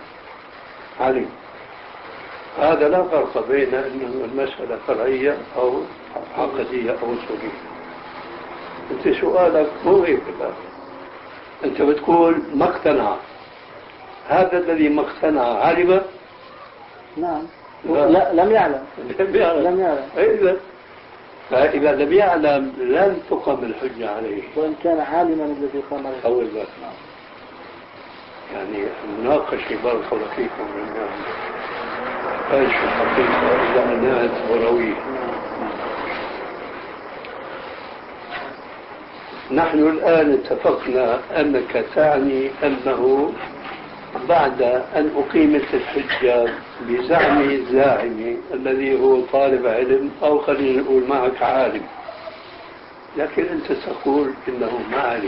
هذا لا فرق بين أنه المسألة فرعية أو عقدية أو أصولية. أنت سؤالك مو هيك الآن، أنت بتقول ما اقتنع. هذا الذي ما اقتنع علم؟ نعم. لا لم يعلم. لم يعلم. فإذا لم يعلم لن تقم الحجة عليه وإن كان عالما الذي قام عليه. أول ذلك يعني المناقشة بارك الله فيكم من ايش الحقيقة زمانات ورويه. نحن الآن اتفقنا أنك تعني أنه بعد أن أقيمت الحجة بزعم الزاعم الذي هو طالب علم أو خلينا نقول معك عالم، لكن أنت تقول إنه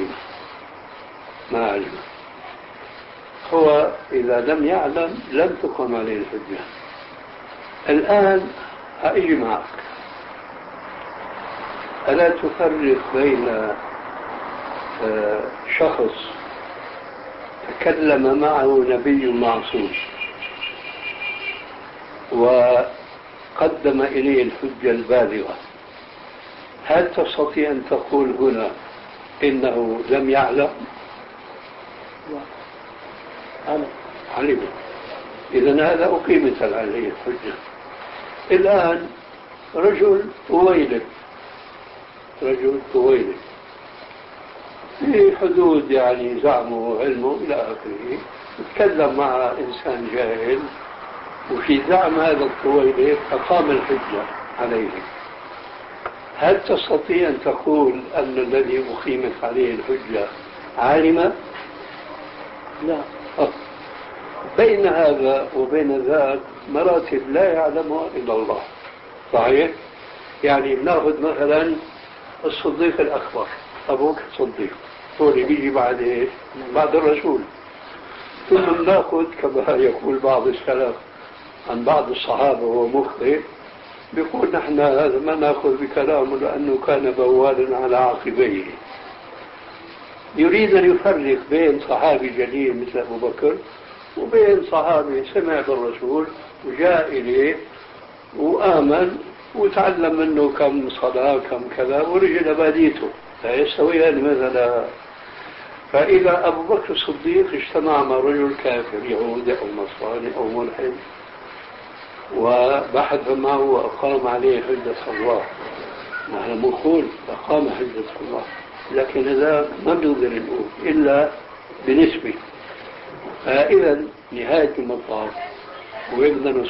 ما علم هو إذا لم يعلم لم تقم عليه الحجة. الآن هأجي معك، ألا تفرق بين شخص تكلم معه نبي معصوم وقدم إليه الحجة البالغة، هل تستطيع أن تقول هنا إنه لم يعلم؟ علم. إذن هذا أقيمت عليه الحجة. الآن رجل طويلب في حدود يعني زعمه وعلمه إلى آخره، يتكلم مع إنسان جاهل وفي زعم هذا الطويلب أقام الحجة عليه. هل تستطيع أن تقول أن الذي أقيمت عليه الحجة عالم؟ لا. بين هذا وبين ذاك مراتب لا يعلمها إلا الله. صحيح؟ يعني نأخذ مثلا الصديق الأكبر أبوك صديق، هو اللي بيجي بعد إيه؟ بعد الرسول. ثم نأخذ كما يقول بعض السلف عن بعض الصحابة وهو مخطئ، بيقول نحن هذا ما نأخذ بكلامه لأنه كان بوالا على عقبيه. يريد أن يفرق بين صحابي جليل مثل أبو بكر وبين صحابي سمع بالرسول وجاء إليه وآمن وتعلم منه كم صلاة كم كذا ورجل باديته، لا يستويان مثلا. فإذا أبو بكر الصديق اجتمع مع رجل كافر يهودي أو نصراني أو ملحد وبحث معه وأقام عليه حجة الله، نحن نقول أقام حجة الله، لكن هذا ما بنقدر نقول إلا بنسبة. فإذا نهاية المطاف وين بدنا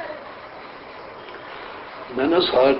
نصل؟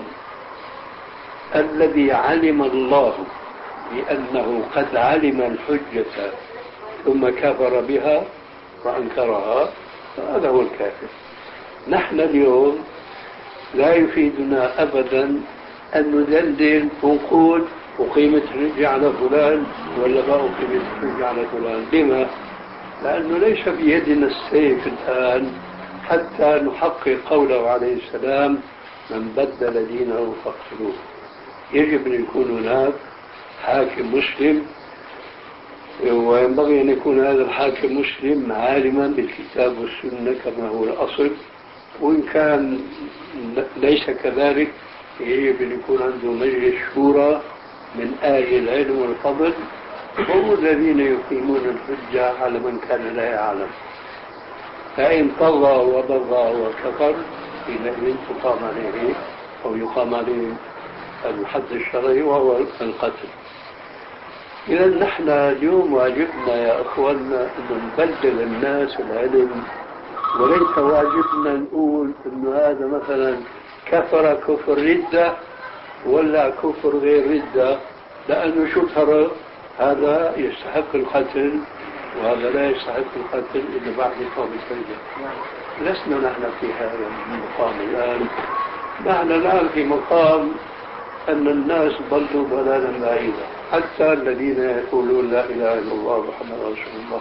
الذي علم الله بأنه قد علم الحجة ثم كفر بها وأنكرها، فهذا هو الكافر. نحن اليوم لا يفيدنا أبدا أن ندلل ونقول أقيمت الحجة على فلان ولا ما أقيمت الحجة على فلان. لما؟ لأنه ليس بيدنا السيف الآن حتى نحقق قوله عليه السلام من بدل دينه فاقتلوه. يجب أن يكون هناك حاكم مسلم، وينبغي أن يكون هذا الحاكم مسلم عالما بالكتاب والسنة كما هو الأصل، وإن كان ليس كذلك يجب أن يكون عنده مجلس شورى من أهل العلم والفضل، هم الذين يقيمون الحجة على من كان لا يعلم. فإن طغى وبغى وكفر حينئذ تقام عليه أو يقام عليه الحد الشرعي وهو القتل. إذا نحن اليوم واجبنا يا أخواننا أن نبدل الناس العلم، وليس واجبنا نقول أن هذا مثلا كفر كفر ردة ولا كفر غير ردة، لأنه شو ترى هذا يستحق القتل وهذا لا يستحق القتل إلا بعد إقامة الحجة. لسنا نحن في هذا المقام الآن، نحن الآن في مقام أن الناس ضلوا ضلالا بعيدا، حتى الذين يقولون لا إله إلا الله محمد رسول الله.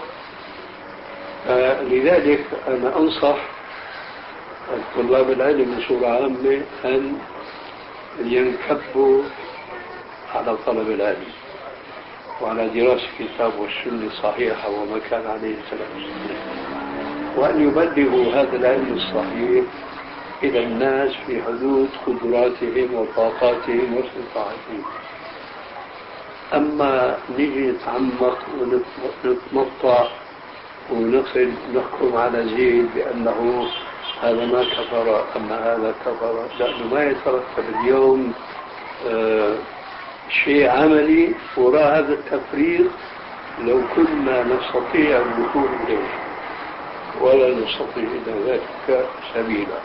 لذلك أنا أنصح طلاب العلم بصورة عامة أن ينكبوا على طلب العلم وعلى دراسة الكتاب والسنة الصحيحة وما كان عليه السلف الصحيح، وأن يبلغوا هذا العلم الصحيح إلى الناس في حدود قدراتهم وطاقاتهم واستطاعتهم. أما نيجي نتعمق ونتمطع ونحكم على زيد بأنه هذا ما كفر أما هذا كفر، لأنه ما يترتب اليوم شيء عملي وراء هذا التفريق لو كنا نستطيع الوصول إليه ولا نستطيع إلى ذلك سبيلا.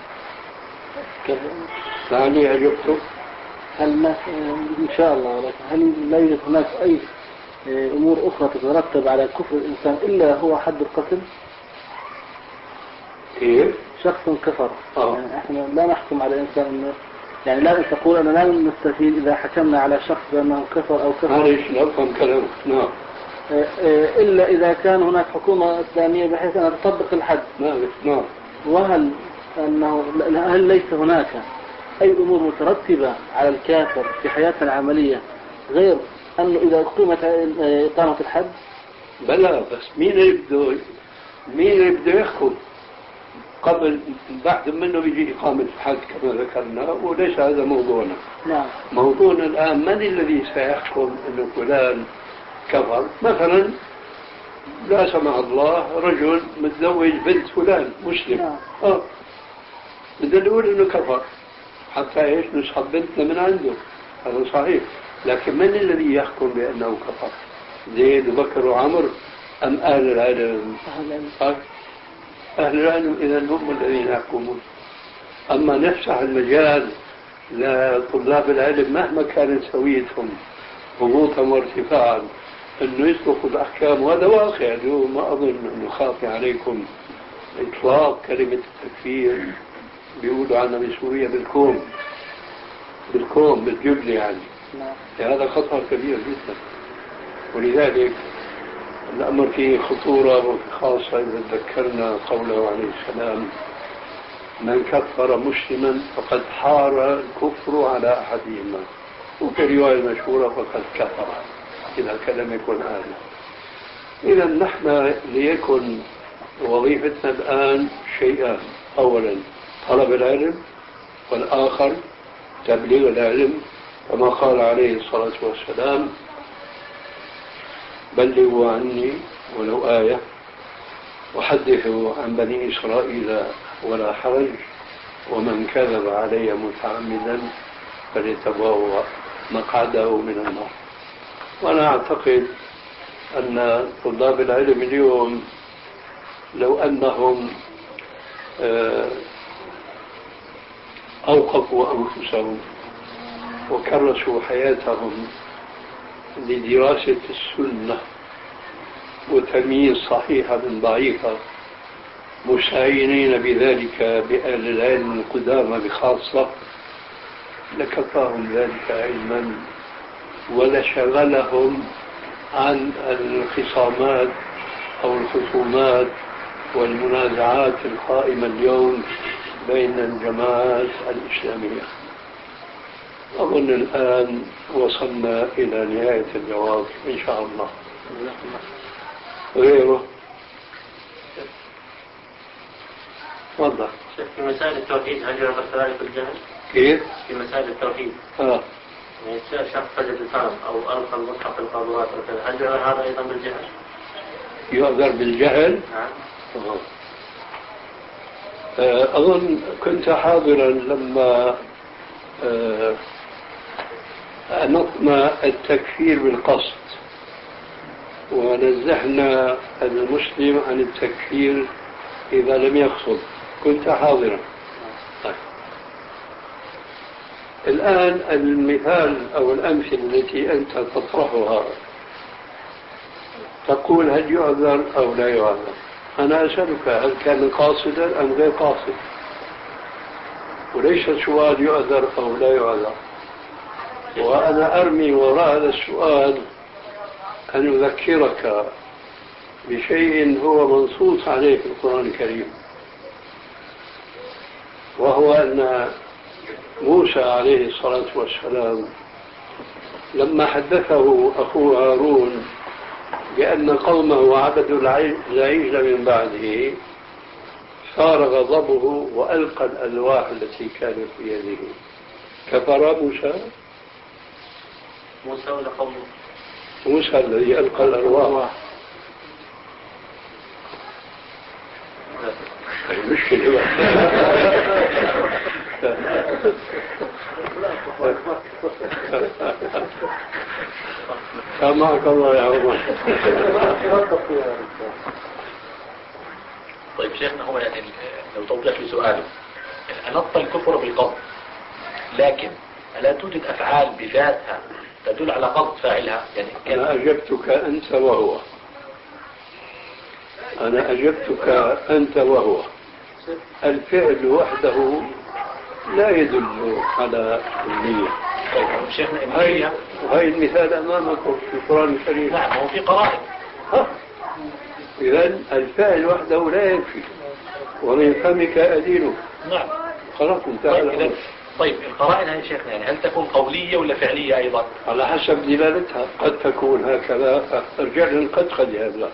لعلي أجبتك. هل إن شاء الله، ولكن هل لا يوجد هناك أي أمور أخرى تترتب على كفر الإنسان إلا هو حد القتل؟ كيف؟ شخص كفر يعني احنا لا نحكم على إنسان إنه يعني لا تقول أننا لا نستفيد إذا حكمنا على شخص بأنه كفر أو كفر. معلش نفهم كلامك. نعم. إلا إذا كان هناك حكومة إسلامية بحيث أن تطبق الحد. نعم. وهل هل ليس هناك أي أمور مترتبة على الكافر في حياته العملية غير أنه إذا أقيمت إقامة الحد؟ بلى، بس مين اللي بده يحكم قبل بعد منه يجي إقامة الحد كما ذكرنا، وليس هذا موضوعنا. نعم. موضوعنا الآن من الذي سيحكم أنه فلان كفر؟ مثلا لا سمح الله رجل متزوج بنت فلان مسلم. نعم. بدنا نقول أنه كفر حتى إيش نسحب بنتنا من عنده، هذا صحيح. لكن من الذي يحكم بأنه كفر؟ زيد وبكر وعمر أم أهل العلم؟ أهل العلم إذا هم الذين يحكمون. أما نفتح المجال لطلاب العلم مهما كانت سويتهم هبوطا وارتفاعا أنه يطلقوا الأحكام، وهذا واقع. ما أظن أنه خافي عليكم إطلاق كلمة التكفير بيقولوا عنها بسوريا بالكوم بالجبل يعني. هذا خطر كبير جدا، ولذلك الأمر فيه خطورة خاصة إذا تذكرنا قوله عليه السلام: من كفر مسلما فقد حار الكفر على أحدهما، وفي رواية مشهورة فقد كفر إذا كلم يكن آله. إذا نحن ليكن وظيفتنا الآن شيئان: أولا طلب العلم، والآخر تبليغ العلم، كما قال عليه الصلاة والسلام: بلغوا عني ولو آية وحدثوا عن بني إسرائيل ولا حرج، ومن كذب علي متعمدا فليتبوأ مقعده من النار. وأنا أعتقد أن طلاب العلم اليوم لو أنهم أوقفوا أنفسهم وكرسوا حياتهم لدراسة السنة وتمييز صحيحة من ضعيفة، مستعينين بذلك بأهل العلم القدامى بخاصة، لكفاهم ذلك علما ولشغلهم عن الخصامات أو الخصومات والمنازعات القائمة اليوم بين الجماعات الإسلامية. أظن الآن وصلنا إلى نهاية الجواب إن شاء الله. غيره تفضل. في مسائل التوحيد هل يعتبر كذلك الجهل؟ كيف؟ في مسائل التوحيد يعني شخص سجد الفرض أو ألقى المصحف في القاذورات وكذا، هل يعتبر هذا أيضا بالجهل؟ يعذر بالجهل؟ نعم. أظن كنت حاضرا لما أنطنا التكفير بالقصد ونزهنا المسلم عن التكفير إذا لم يقصد، كنت حاضرا. الآن المثال أو الأمثلة التي أنت تطرحها تقول هل يعذر أو لا يعذر. أنا أسألك هل كان قاصدا أم غير قاصد؟ وليس السؤال يعذر أو لا يعذر. وأنا أرمي وراء هذا السؤال أن أذكرك بشيء هو منصوص عليه في القرآن الكريم، وهو أن موسى عليه الصلاة والسلام لما حدثه أخوه هارون بأن قومه عبدوا العجل من بعده صار غضبه وألقى الألواح التي كانت في يده. كفر موسى ولا قومه؟ موسى الذي ألقى الألواح. المشكلة سامحك الله يا عمر. طيب شيخنا، هو يعني لو توضح لي سؤاله، أنط الكفر بالقصد، لكن ألا توجد أفعال بذاتها تدل على قصد فاعلها؟ يعني أنا أجبتك أنت وهو، أنا أجبتك أنت وهو. الفعل وحده لا يدل على النية. طيب شيخنا، النية وهي المثال أمامكم في القرآن الكريم. نعم، هو في قرائن. إذن الفعل وحده لا يكفي، ومن فمك أدينه. نعم، خلاص انتهى. طيب القرائن هاي شيخنا يعني هل تكون قولية ولا فعلية أيضا؟ على حسب دلالتها، قد تكون هكذا، ارجع للقد هذا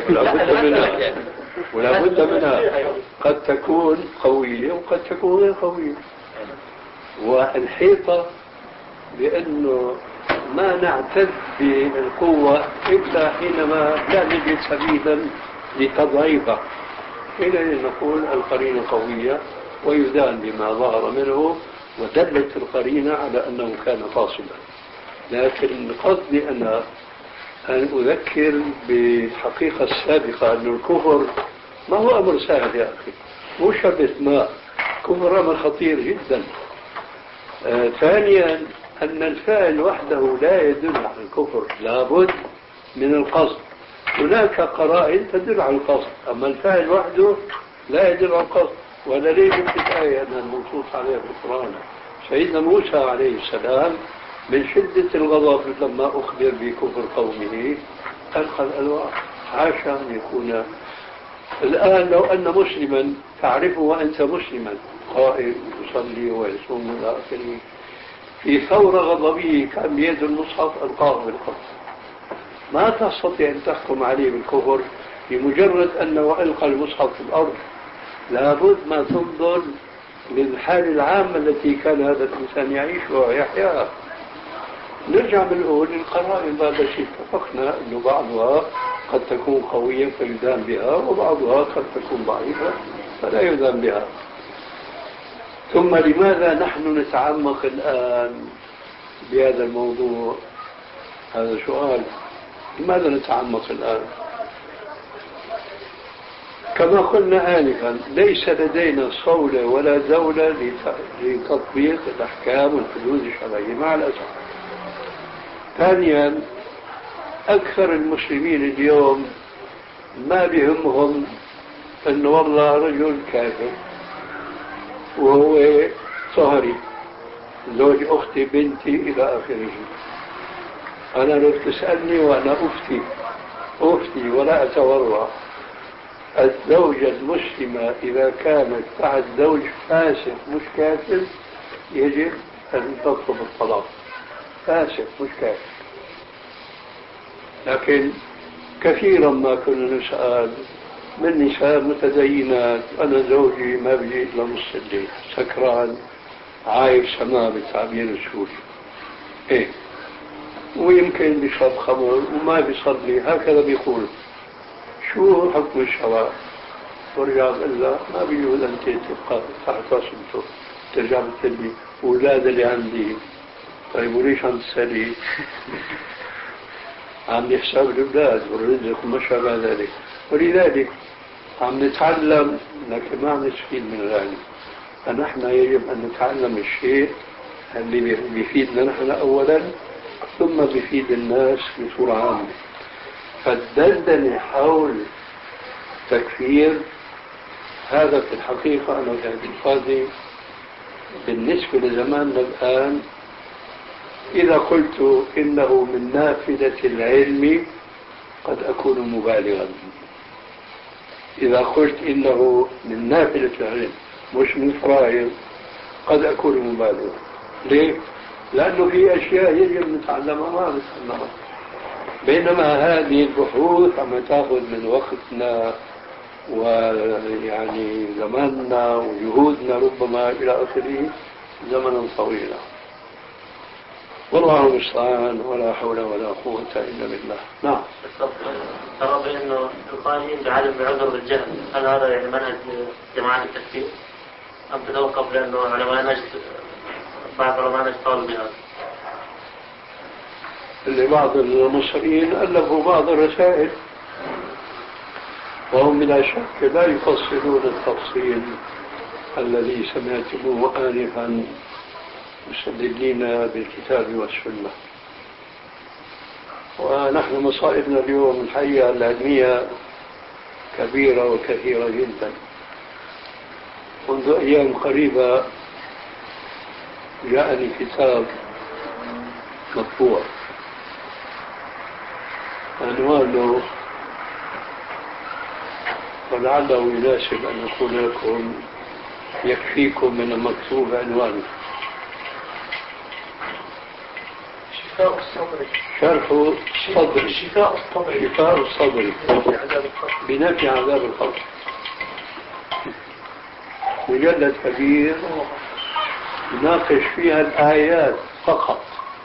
ولا بد منها قد تكون قوية وقد تكون غير قوية. والحيطة بأنه ما نعتد بالقوة إلا حينما لا نجد سبيلا لتضعيفها، حينئذ نقول القرينة قوية ويدان بما ظهر منه، ودلت القرينة على أنه كان فاصلا. لكن قصدي أنا أن أذكر بالحقيقة السابقة أن الكفر ما هو أمر سهل يا أخي، مو شبه ماء، كفر أمر خطير جدا. ثانيا أن الفاعل وحده لا يدل على الكفر، لابد من القصد. هناك قرائن تدل على القصد، أما الفاعل وحده لا يدل على القصد. وأنا ليه جبت الآية أنها المنصوص عليها في القرآن؟ سيدنا موسى عليه السلام من شدة الغضب لما أخبر بكفر قومه ألقى الألواح، حاشا أن يكون. الآن لو أن مسلما تعرفه وأنت مسلما قائم يصلي ويصوم إلى آخره، في ثورة غضبه كان بيد المصحف ألقاه بالقبض، ما تستطيع أن تحكم عليه بالكفر بمجرد أنه ألقى المصحف في الأرض. لابد ما تنظر للحالة العامة التي كان هذا الإنسان يعيشها ويحياها. نرجع بالأول للقرائن، هذا الشيء اتفقنا أنه بعضها قد تكون قوية فيدان بها، وبعضها قد تكون ضعيفة فلا يدان بها. ثم لماذا نحن نتعمق الآن بهذا الموضوع؟ هذا سؤال. لماذا نتعمق الآن؟ كما قلنا آنفا، ليس لدينا صولة ولا دولة لتطبيق الأحكام والحدود الشرعية مع الأسف. ثانيا، أكثر المسلمين اليوم ما بهمهم أن والله رجل كافر وهو صهري زوج أختي بنتي إلى آخره. أنا لو تسألني وأنا أفتي ولا أتورع، الزوجة المسلمة إذا كانت بعد زوج فاسق مش كافر يجب أن تطلب الطلاق. فاسق مش كافر. لكن كثيرا ما كنا نسأل من نساء متدينات، أنا زوجي ما بيجي إلا نص الليل سكران عايب سماء بالتعبير السوري، إيه، ويمكن بيشرب خمر وما بيصلي، هكذا بيقول. شو حكم الشرع؟ ورجع قال له ما بيجوز أنت تبقى تحت راسمته، ترجع بتقول أولاد اللي عندي. طيب وليش عم تسألي؟ عم نحسب الأولاد والرزق وما شابه ذلك. ولذلك عم نتعلم، لكن ما عم نستفيد من العلم. فنحن يجب أن نتعلم الشيء اللي بيفيدنا نحن أولا، ثم بيفيد الناس بصورة عامة. فالدندنة حول تكفير هذا في الحقيقة أنا باعتقادي بالنسبة لزماننا الآن، إذا قلت إنه من نافذة العلم قد أكون مبالغا. إذا قلت إنه من نافذة العلم مش من فرائض قد أكون مبالغا. ليه؟ لأنه في أشياء يجب نتعلمها ما نتعلمها، بينما هذه البحوث عم تأخذ من وقتنا ويعني زماننا وجهودنا ربما إلى آخره زمنا طويلا. والله المستعان، ولا حول ولا قوة إلا بالله. نعم. ترى بأنه القائلين بعدم بعذر بالجهل، هل هذا يعني منهج جماعة التكفير؟ أم تتوقف لأنه علماء نجد بعض العلماء اشتغلوا بهذا. اللي بعض المصريين ألفوا بعض الرسائل وهم بلا شك لا يفصلون التفصيل الذي سمعتموه آنفا مستدلين بالكتاب والسنة. ونحن مصائبنا اليوم الحقيقة العلمية كبيرة وكثيرة جدا. منذ أيام قريبة جاءني كتاب مطبوع عنوانه، ولعله يناسب أن أقول لكم يكفيكم من المكتوب عنوانه: شفاء الصدر. شرح الصدر. شفاء الصدر. شفاء الصدر بنفي عذاب القبر. مجلد كبير يناقش فيها الآيات فقط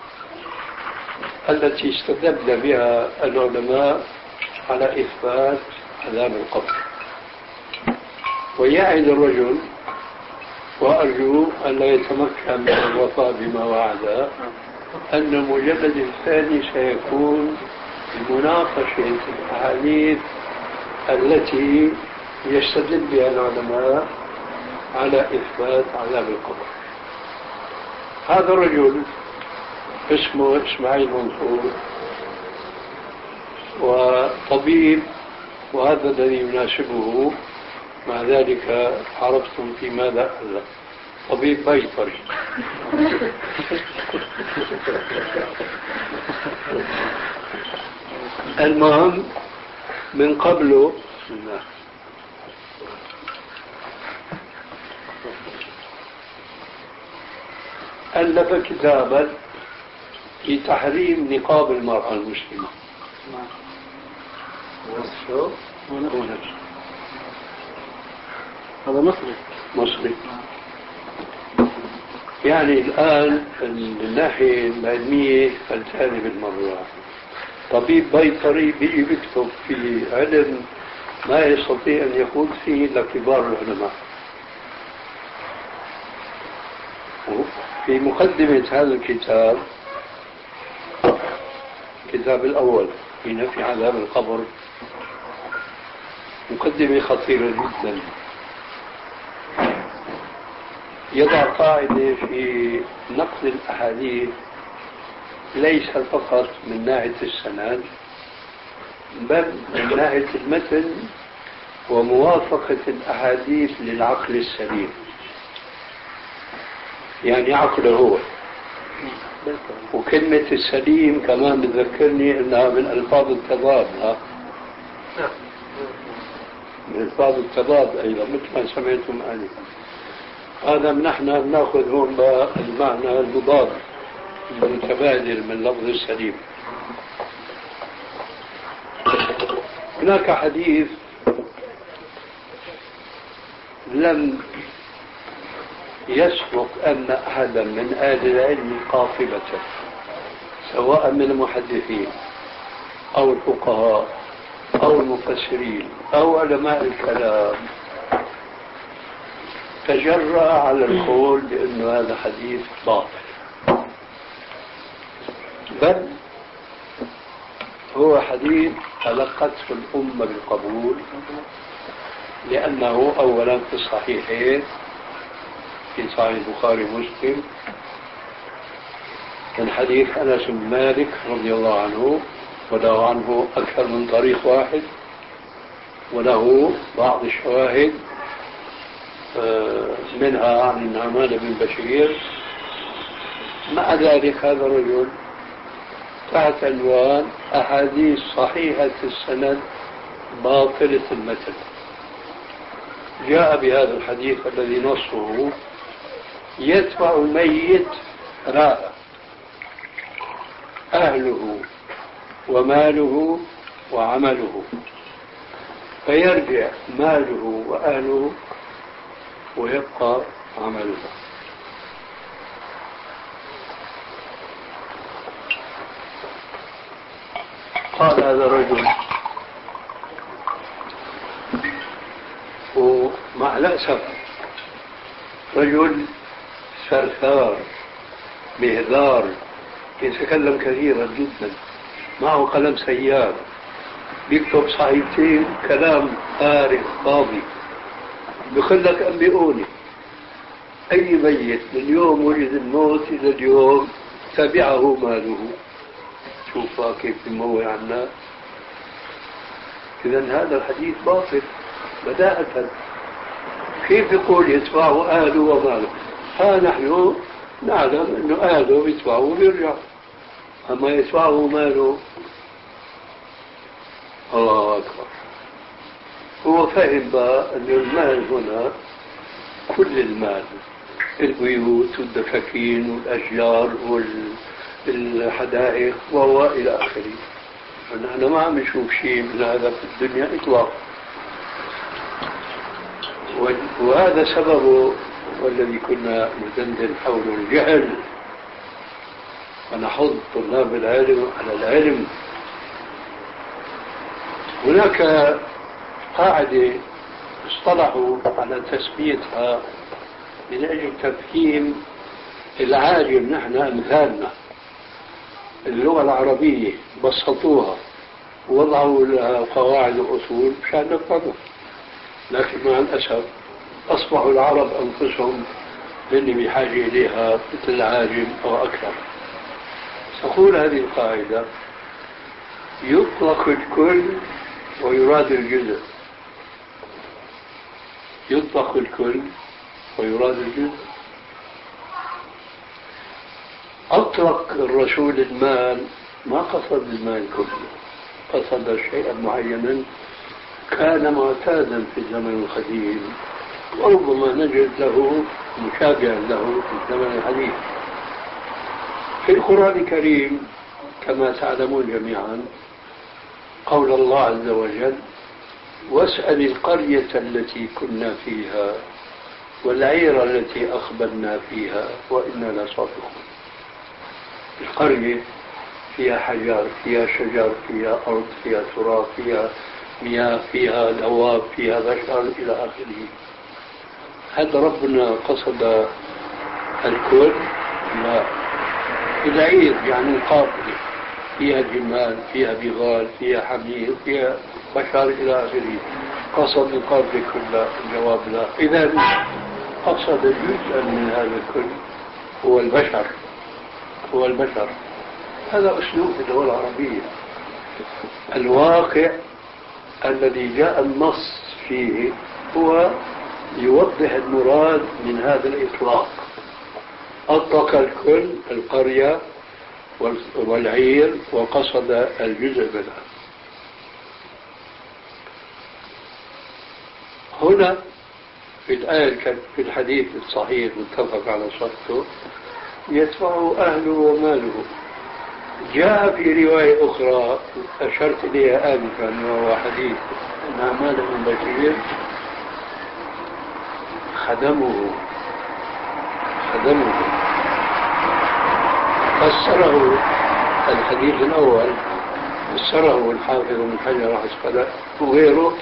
التي استدل بها العلماء على إثبات عذاب القبر. ويعد الرجل، وأرجو أن لا يتمكن من الوفاء بما وعد، أن المجلد الثاني سيكون بمناقشة الأحاديث التي يستدل بها العلماء على إثبات عذاب القبر. هذا الرجل اسمه إسماعيل منصور، وطبيب، وهذا الذي يناسبه. مع ذلك عرفتم في ماذا ألف: طبيب بيطري. المهم من قبله ألف كتابا في تحريم نقاب المرأة المسلمة. هذا مصري. يعني الآن الناحية العلمية فلتاني بالمرة. طبيب بيطري بيجي بيكتب في علم ما يستطيع أن يخوض فيه إلا كبار العلماء. في مقدمة هذا الكتاب، الكتاب الأول في نفي عذاب القبر، مقدمة خطيرة جدا، يضع قاعدة في نقد الأحاديث ليس فقط من ناحية السند بل من ناحية المتن وموافقة الأحاديث للعقل السليم. يعني عقله هو. وكلمة السليم كمان بتذكرني أنها من ألفاظ التضاد. من ألفاظ التضاد أيضا مثل ما سمعتم آنفا. هذا نحن نأخذ هون المعنى المضاد المتبادل من لفظ السليم. هناك حديث لم يسبق أن أحدا من أهل العلم قاطبة سواء من المحدثين أو الفقهاء أو المفسرين أو علماء الكلام تجرأ على القول بأن هذا حديث باطل، بل هو حديث تلقته الأمة بالقبول، لأنه أولا في الصحيحين في صحيح البخاري ومسلم من حديث أنس بن مالك رضي الله عنه، وله عنه أكثر من طريق واحد وله بعض الشواهد منها عن النعمان بن بشير. مع ذلك هذا الرجل تحت عنوان أحاديث صحيحة السند باطلة المتن جاء بهذا الحديث الذي نصه: يتبع الميت راء أهله وماله وعمله، فيرجع ماله وأهله ويبقى عمله. قال هذا الرجل، ومع الأسف رجل ثرثار مهذار يتكلم كثيرا جدا، معه قلم سيار بيكتب صحيفتين كلام فارغ فاضي، بيقول لك أنبئوني أي ميت من يوم ولد الموت إلى اليوم تبعه ماله. شوفها كيف بموع الناس. إذن هذا الحديث باطل بداءة. كيف يقول يتبعه أهله وماله؟ ها نحن نعلم أنه أهله يتبعه ويرجع، أما يتبعه ماله الله أكبر. هو فهم بقى أن المال هنا كل المال، البيوت والدكاكين والأشجار والحدائق وهو إلى آخره. نحن ما عم نشوف شيء من هذا في الدنيا إطلاقا، وهذا سببه والذي كنا ندندن حول الجهل ونحض طلاب العلم على العلم. هناك قاعدة اصطلحوا على تسميتها من أجل تفهيم العاجم، نحن أمثالنا اللغة العربية بسطوها ووضعوا لها قواعد وأصول مشان نفهمها، لكن مع الأسف أصبحوا العرب أنفسهم اللي بحاجة إليها مثل العاجم أو أكثر. تقول هذه القاعدة: يطلق الكل ويراد الجزء. يطلق الكل ويراد الجزء. أطلق الرسول المال، ما قصد المال كله، قصد شيئا معينا كان معتادا في الزمن القديم وربما نجد له مشابها له في الزمن الحديث. في القرآن الكريم كما تعلمون جميعا قول الله عز وجل: واسأل القرية التي كنا فيها والعير التي أقبلنا فيها وإنا لصادقون. القرية فيها حجر، فيها شجر، فيها أرض، فيها تراب، فيها مياه، فيها دواب، فيها بشر إلى آخره. هذا ربنا قصد الكل؟ لا. العير يعني القافلة، فيها جمال، فيها بغال، فيها حمير، فيها بشر إلى آخره. قصد القافلة كلها؟ الجواب لا. إذا قصد جزءا من هذا الكل هو البشر. هو البشر. هذا أسلوب اللغة العربية. الواقع الذي جاء النص فيه هو يوضح المراد من هذا الإطلاق. أطلق الكل القرية والعير وقصد الجزء منها. هنا في الآية في الحديث الصحيح متفق على صحته: يدفع أهله وماله. جاء في رواية أخرى أشرت إليها آنفا وهو حديث نعمان بن بشير: خدمه. فسره الحديث الأول، فسره الحافظ بن حجر العسقلاني وغيره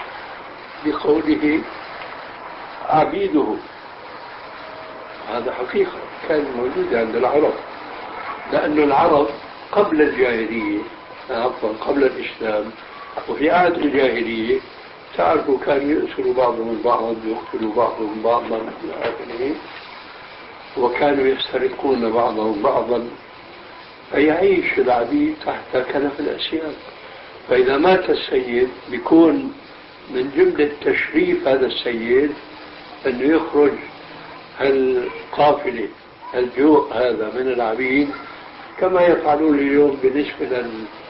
بقوله عبيده. هذا حقيقة كان موجود عند العرب، لأن العرب قبل الجاهلية، قبل الإسلام وفي عهد الجاهلية، تعرفوا كانوا يؤسروا بعضهم بعضا ويقتلوا بعضهم بعضا إلى آخره، وكانوا يسترقون بعضهم بعضا، فيعيش العبيد تحت كنف الأسياد. فإذا مات السيد بيكون من جملة تشريف هذا السيد أنه يخرج القافلة الجوء هذا من العبيد، كما يفعلون اليوم بالنسبة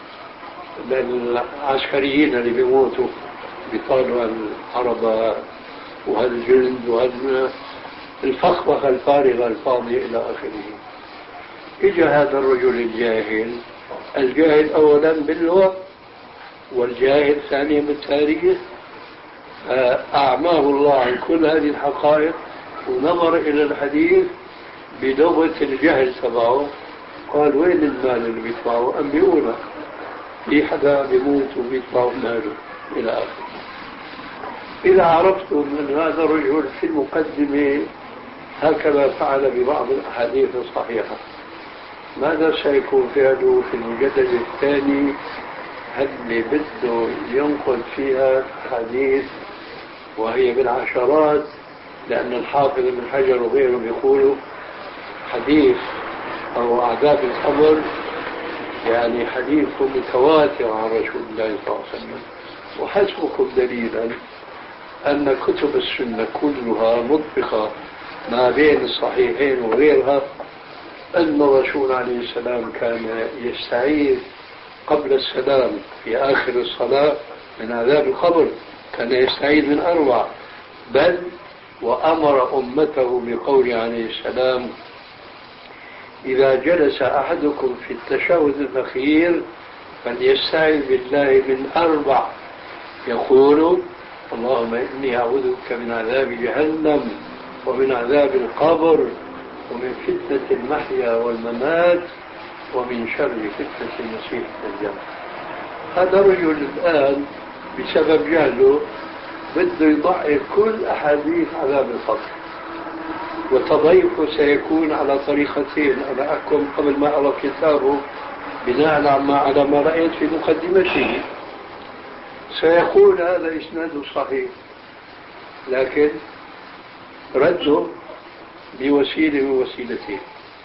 للعسكريين اللي بيموتوا بيطالوا العربة وهالجلد وهالفخفخة الفارغة الفاضية إلى آخره. إجا هذا الرجل الجاهل أولا باللغة والجاهل ثانيا بالتاريخ، أعماه الله عن كل هذه الحقائق ونظر إلى الحديث بلغة الجهل تبعه، قال: وين المال اللي بيدفعه؟ أنبئونا، في حدا بيموت وبيدفعوا ماله إلى آخره. إذا عرفتم من هذا الرجل في المقدمة هكذا فعل ببعض الأحاديث الصحيحة. ماذا سيكون فعله في المجلد الثاني اللي بده ينقل فيها حديث وهي بالعشرات؟ لأن الحافظ ابن حجر وغيره بيقولوا حديث أو عذاب القبر يعني حديث متواتر عن رسول الله صلى الله عليه وسلم. وحسبكم دليلا أن كتب السنة كلها مطبقة ما بين الصحيحين وغيرها، أن الرسول عليه السلام كان يستعيذ قبل السلام في آخر الصلاة من عذاب القبر، كان يستعيذ من 4، بل وأمر أمته بقول عليه السلام: إذا جلس أحدكم في التشهد الأخير فليستعذ بالله من 4، يقول: اللهم إني أعوذ بك من عذاب جهنم ومن عذاب القبر ومن فتنة المحيا والممات ومن شر فتنة المسيح الدجال. هذا رجل الآن بسبب جهله بده يضعف كل أحاديث عذاب القبر، وتضيفه سيكون على طريقتين. أنا أحكم قبل ما أرى كتابه بناء على ما رأيت في مقدمته. سيقول هذا إسناد صحيح، لكن رده بوسيلة من وسيلتين: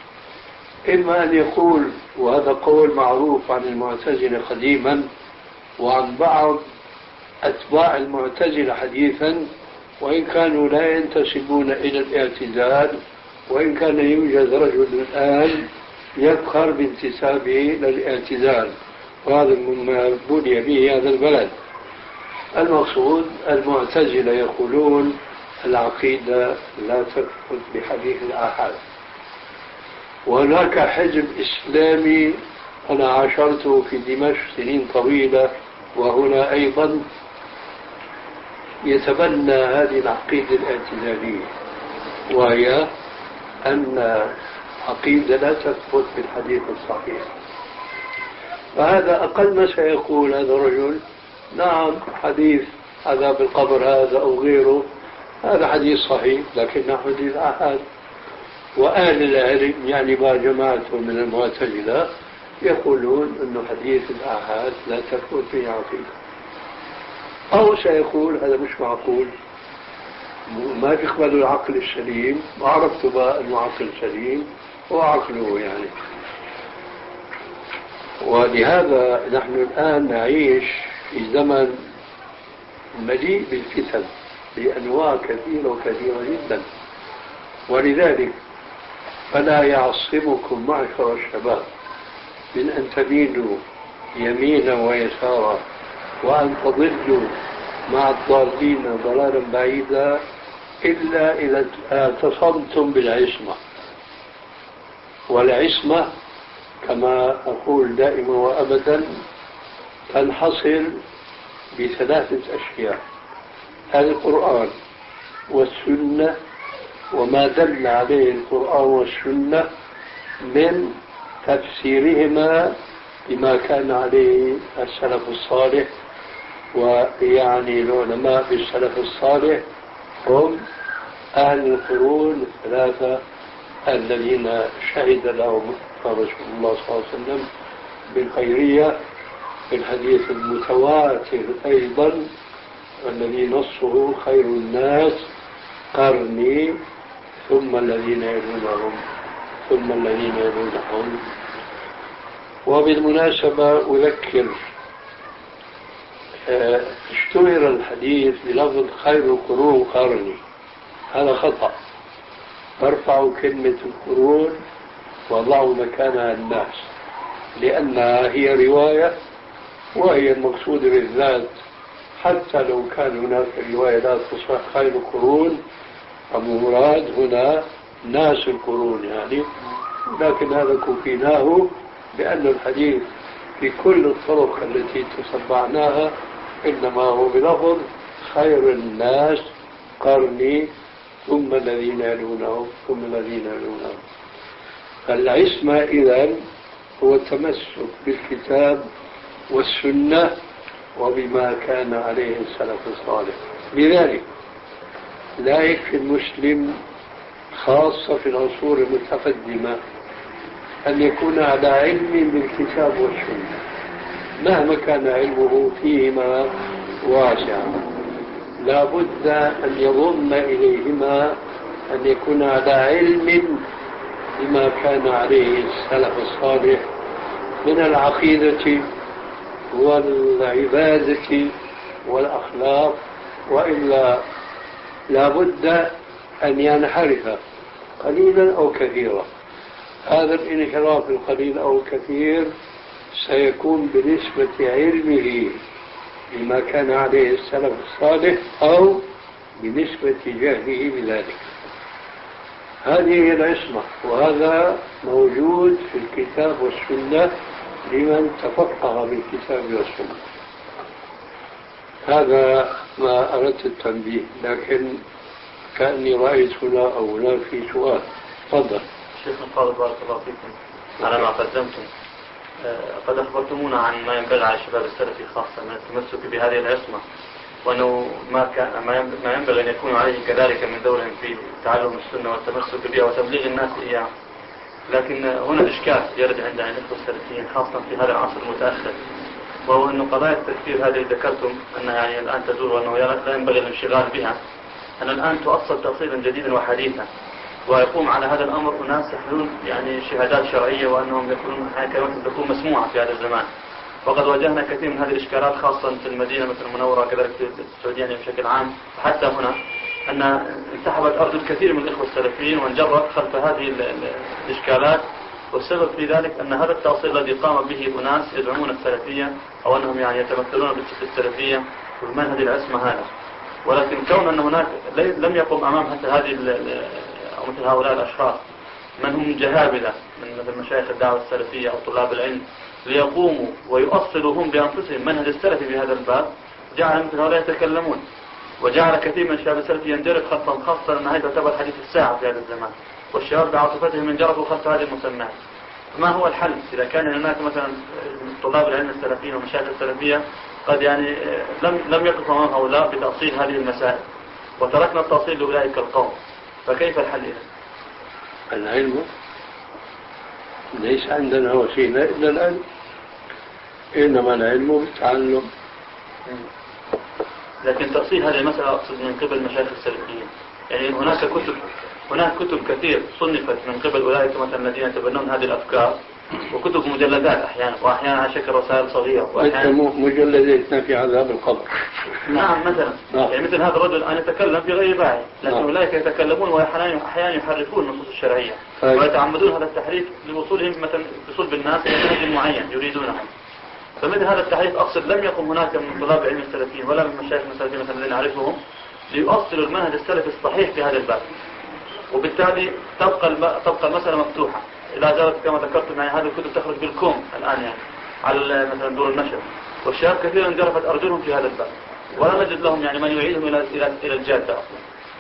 إما أن يقول، وهذا قول معروف عن المعتزلة قديما وعن بعض أتباع المعتزلة حديثا، وإن كانوا لا ينتسبون إلى الاعتزال، وإن كان يوجد رجل الآن يفخر بانتسابه للاعتزال، وهذا مما بني به هذا البلد. المقصود المعتزلة يقولون العقيدة لا تثبت بحديث الآحاد. وهناك حزب إسلامي أنا عاشرته في دمشق سنين طويلة وهنا أيضا يتبنى هذه العقيدة الاعتزالية، وهي أن عقيدة لا تثبت بالحديث الصحيح. فهذا أقل ما سيقول هذا الرجل: نعم حديث عذاب القبر هذا أو غيره هذا حديث صحيح لكنه حديث آحاد. وأهل العلم يعني ما جماعة من المعتزلة يقولون أنه حديث الآحاد لا تثبت به عقيدة. أو سيقول هذا مش معقول، ما يقبل العقل السليم، وعرفت بقى أنه عقل سليم وعقله يعني. ولهذا نحن الآن نعيش في زمن مليء بالفتن بأنواع كثيرة وكثيرة جدا، ولذلك فلا يعصمكم معشر الشباب من أن تميلوا يمينا ويسارا وأن تضلوا مع الضالين ضلالا بعيدا إلا إذا اعتصمتم بالعصمة. والعصمة كما أقول دائما وأبدا تنحصر بثلاثة أشياء: القرآن والسنة وما دل عليه القرآن والسنة من تفسيرهما بما كان عليه السلف الصالح. ويعني العلماء بالسلف الصالح هم أهل القرون الثلاثة الذين شهد لهم رسول الله صلى الله عليه وسلم بالخيرية في الحديث المتواتر أيضا الذي نصه: خير الناس قرني ثم الذين يلونهم ثم الذين يلونهم. وبالمناسبة أذكر اشتهر الحديث بلفظ خير القرون قرني، هذا خطأ. فارفعوا كلمة القرون وضعوا مكانها الناس، لأنها هي رواية وهي المقصود بالذات. حتى لو كان هناك رواية لا تصح خير القرون، فمراد هنا ناس القرون يعني، لكن هذا كفيناه بأن الحديث في كل الطرق التي تتبعناها إنما هو بلفظ خير الناس قرني ثم الذين يلونهم ثم الذين يلونهم. فالعصمة إذن هو التمسك بالكتاب والسنة وبما كان عليه السلف الصالح. لذلك لا يكفي المسلم خاصة في العصور المتقدمة أن يكون على علم بالكتاب والسنة مهما كان علمه فيهما واسعا، لا بد أن يضم إليهما أن يكون على علم بما كان عليه السلف الصالح من العقيدة والعبادة والأخلاق، وإلا لا بد أن ينحرف قليلا أو كثيرا. هذا الانحراف القليل أو الكثير سيكون بنسبة علمه بما كان عليه السلف الصالح أو بنسبة جهله بذلك. هذه هي العصمة، وهذا موجود في الكتاب والسنة لمن تفقه بالكتاب والسنة. هذا ما أردت التنبيه، لكن كأني رأيت هنا أو هناك في سؤال. تفضل. شيخ الفاضل بارك الله فيكم على ما قدمتم. قد أخبرتمونا عن ما ينبغي على الشباب السلفي خاصة من التمسك بهذه العصمة، وأنه ما ينبغي أن يكون عليه كذلك من دورهم في تعلم السنة والتمسك بها وتبليغ الناس إياه. لكن هنا إشكال يرد عند الإخوة السلفيين خاصة في هذا العصر المتأخر، وهو أن قضايا التكفير هذه ذكرتم أنها يعني الآن تدور وأنه لا ينبغي الانشغال بها، أن الآن تؤصل تأصيلا جديدا وحديثا، ويقوم على هذا الأمر أناس يحملون يعني شهادات شرعية وأنهم يكونون كلمة تكون مسموعة في هذا الزمان. وقد واجهنا كثير من هذه الإشكالات خاصة في المدينة مثل المنورة كذلك في السعودية بشكل عام، حتى هنا أن انسحبت أرجل الكثير من الإخوة السلفيين وانجرت خلف هذه الإشكالات، والسبب في ذلك أن هذا التأصيل الذي قام به أناس يدعمون السلفية أو أنهم يعني يتمثلون بالسلفية والمنهج العصمة هذا، ولكن كون أن هناك لم يقم أمام حتى هذه أو مثل هؤلاء الأشخاص من هم جهابذة من مثل مشايخ الدعوة السلفية أو طلاب العلم ليقوموا ويؤصلوا هم بأنفسهم منهج السلفي في هذا الباب، جعل مثل هؤلاء يتكلمون، وجعل كثير من الشباب السلفي ينجرف خلفهم، خاصة أن هذه تعتبر حديث الساعة في هذا الزمان، والشباب بعاطفتهم انجرفوا خلف هذه المسميات. ما هو الحل إذا كان هناك مثلا طلاب العلم السلفيين ومشايخ السلفية قد يعني لم يقفوا أمام هؤلاء بتأصيل هذه المسائل، وتركنا التأصيل لأولئك القوم، فكيف الحل إذا؟ العلم ليس عندنا وسيلة إلا العلم، إنما العلم بالتعلم. لكن تأصيل هذه المسألة أقصد من قبل مشايخ السلفيين، يعني هناك كتب كثير صنفت من قبل أولئك مثلا الذين يتبنون هذه الأفكار، وكتب مجلدات أحيانا، وأحيانا على شكل رسائل صغيرة، وأحيانا مجلدات في عذاب القبر. نعم مثلا يعني مثل هذا الرجل أن يتكلم في غير باعي، لكن أولئك يتكلمون وأحيانا يحرفون النصوص الشرعية ويتعمدون هذا التحريف لوصولهم مثلا بصلب الناس إلى منهج معين يريدونه. فمثل هذا التحريف أقصد لم يقم هناك من طلاب علم السلفيين ولا من مشايخ السلفيين مثلا الذين نعرفهم ليؤصلوا المنهج السلفي الصحيح في هذا الباب، وبالتالي تبقى المسألة مفتوحة. إذا جرت كما ذكرت معي هذه الكتب تخرج بالكوم الآن يعني على مثلا دور النشر، والشباب كثيرا انجرفت أرجلهم في هذا الباب، ولا نجد لهم يعني من يعيدهم إلى الجادة أصلا.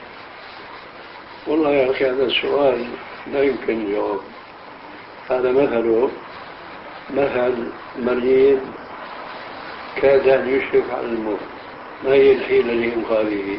والله يا أخي هذا السؤال لا يمكن جواب. هذا مثل مريض كاد أن يشرف على الموت، ما هي الحيلة لإنقاذه؟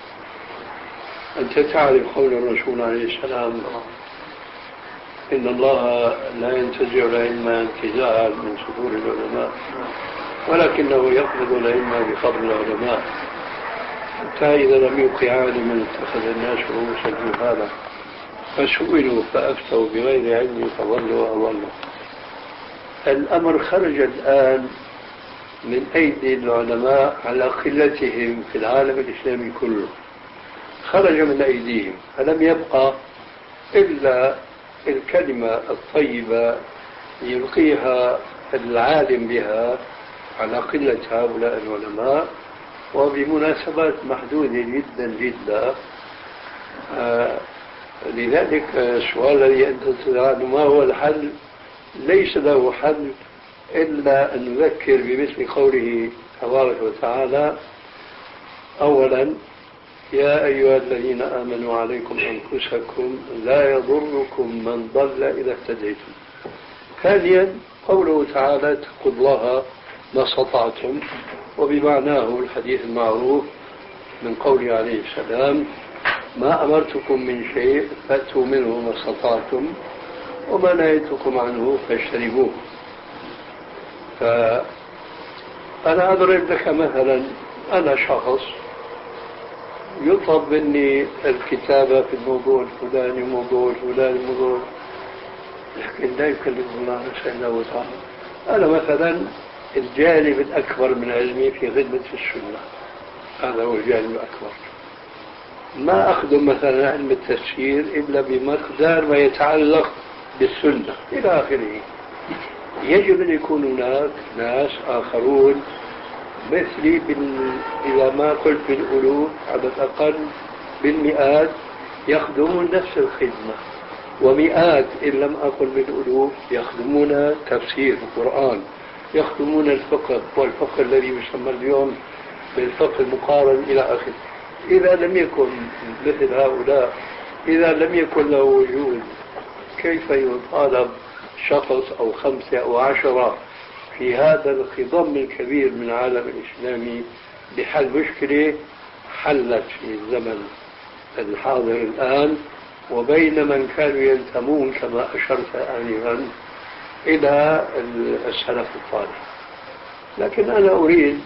أنت تعرف قول الرسول عليه السلام: إن الله لا ينتزع العلم انتزاعا من صدور العلماء، ولكنه يقبض العلم بفضل العلماء، حتى إذا لم يبق عالما اتخذ الناس رؤوسا جهالا فسئلوا فأفتوا بغير علم فضلوا وأضلوا. الأمر خرج الآن من أيدي العلماء على قلتهم في العالم الإسلامي كله، خرج من أيديهم، فلم يبقى إلا الكلمة الطيبة يلقيها العالم بها على قلة هؤلاء العلماء، وبمناسبات محدودة جدا جدا. لذلك السؤال الذي أنت تسأله ما هو الحل؟ ليس له حل إلا أن نذكر بمثل قوله تبارك وتعالى: أولا يا أيها الذين آمنوا عليكم أنفسكم لا يضركم من ضل إذا اهتديتم. ثانيا قوله تعالى: اتقوا الله ما استطعتم، وبمعناه الحديث المعروف من قوله عليه السلام: ما أمرتكم من شيء فأتوا منه ما استطعتم وما نهيتكم عنه فاجتنبوه. فأنا أضرب لك مثلا، أنا شخص يطلب مني الكتابة في الموضوع الفلاني وموضوع الفلاني وموضوع، لكن لا يكلف الله نفسا إلا وسعها. أنا مثلا الجانب الأكبر من علمي في خدمة السنة، هذا هو الجانب الأكبر. ما أخدم مثلا علم التفسير إلا بمقدار ما يتعلق بالسنة إلى آخره. يجب أن يكون هناك ناس آخرون مثلي إذا ما قلت بالألوف على الأقل بالمئات يخدمون نفس الخدمة، ومئات إن لم أقل بالألوف يخدمون تفسير القرآن، يخدمون الفقه والفقه الذي يسمى اليوم بالفقه المقارن إلى آخره. إذا لم يكن مثل هؤلاء، إذا لم يكن له وجود، كيف يطالب شخص أو 5 أو 10 في هذا الخضم الكبير من العالم الإسلامي بحل مشكلة حلت في الزمن الحاضر الآن، وبين من كانوا ينتمون كما أشرت آنفا إلى السلف الصالح. لكن أنا أريد،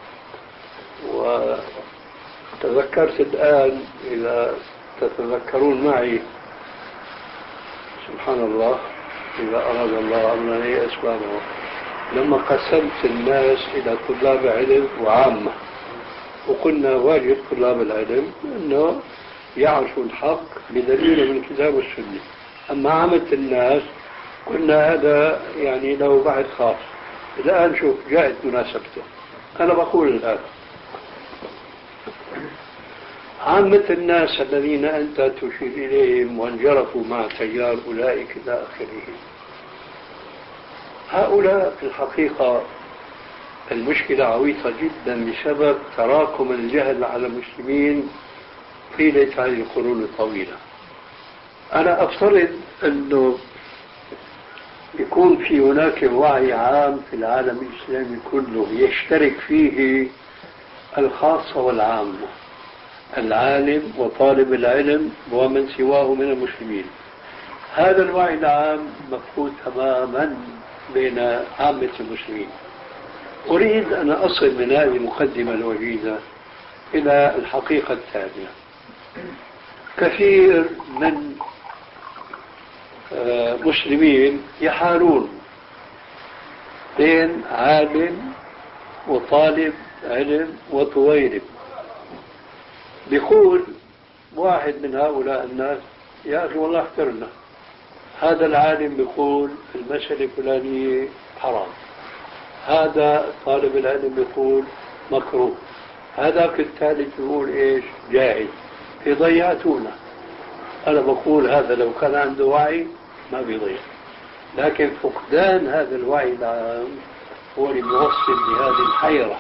وتذكرت الآن إذا تتذكرون معي، سبحان الله إذا أراد الله أمرا أسبابه، لما قسمت الناس إلى طلاب علم وعامة، وقلنا واجب طلاب العلم أنه يعرفوا الحق بدليل من الكتاب والسنة، أما عامة الناس قلنا هذا يعني له بعد خاص. الآن شوف جاءت مناسبته. أنا بقول الآن عامة الناس الذين أنت تشير إليهم وانجرفوا مع تيار أولئك إلى آخره، هؤلاء في الحقيقة المشكلة عويصة جدا بسبب تراكم الجهل على المسلمين طيلة هذه القرون الطويلة. أنا أفترض أنه يكون في هناك وعي عام في العالم الإسلامي كله يشترك فيه الخاصة والعامة، العالم وطالب العلم ومن سواه من المسلمين. هذا الوعي العام مفقود تماما بين عامة المسلمين. أريد أن أصل من هذه المقدمة الوجيزة إلى الحقيقة التالية. كثير من مسلمين يحارون بين عالم وطالب علم وطويلب. بيقول واحد من هؤلاء الناس: يا أخي والله احترنا، هذا العالم بيقول المسألة الفلانية حرام، هذا طالب العلم بيقول مكروه، هذاك الثالث بيقول إيش جاهز، ضيعتونا. أنا بقول هذا لو كان عنده وعي ما بيضيع، لكن فقدان هذا الوعي العام هو اللي موصل لهذه الحيرة.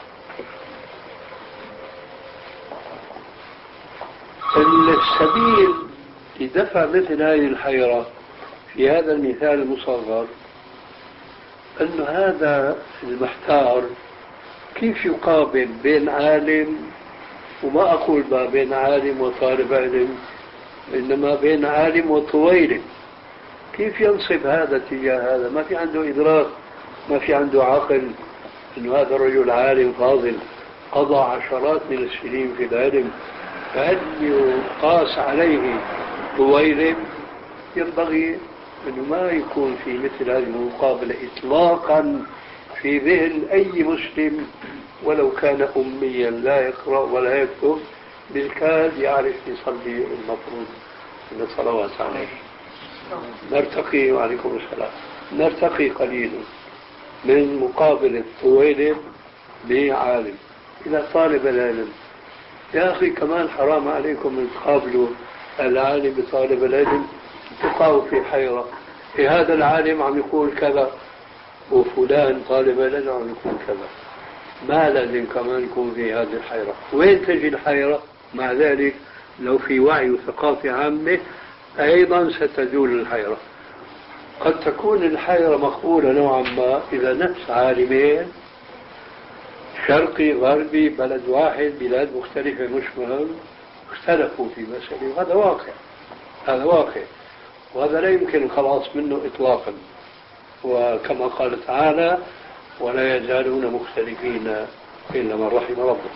السبيل لدفع مثل هذه الحيرة في هذا المثال المصغر أن هذا المحتار كيف يقابل بين عالم، وما أقول بين عالم وطالب علم، إنما بين عالم وطويل، كيف ينصب هذا تجاه هذا؟ ما في عنده إدراك، ما في عنده عقل أن هذا الرجل عالم فاضل قضى عشرات من السنين في العلم، فهل يقاس عليه طويل؟ ينبغي أنه ما يكون في مثل هذه المقابلة إطلاقا في ذهن أي مسلم ولو كان أميا لا يقرأ ولا يكتب، بالكاد يعرف يصلي المفروض من الصلوات عليه. نرتقي، وعليكم السلام، نرتقي قليلا من مقابلة طويل بعالم إلى طالب العلم. يا أخي كمان حرام عليكم أن تقابلوا العالم بطالب العلم، تقعوا في حيرة. هذا العالم عم يقول كذا وفلان طالب العلم عم يقول كذا، ما لازم كمان يكون في هذه الحيرة؟ وين تجي الحيرة؟ مع ذلك لو في وعي وثقافة عامة أيضا ستزول الحيرة. قد تكون الحيرة مقبولة نوعا ما إذا نفس عالمين شرقي غربي بلد واحد بلاد مختلفة مش مهم اختلفوا في مسألة، وهذا واقع، هذا واقع، وهذا لا يمكن الخلاص منه إطلاقا. وكما قال تعالى: ولا يزالون مختلفين إلا من رحم ربه.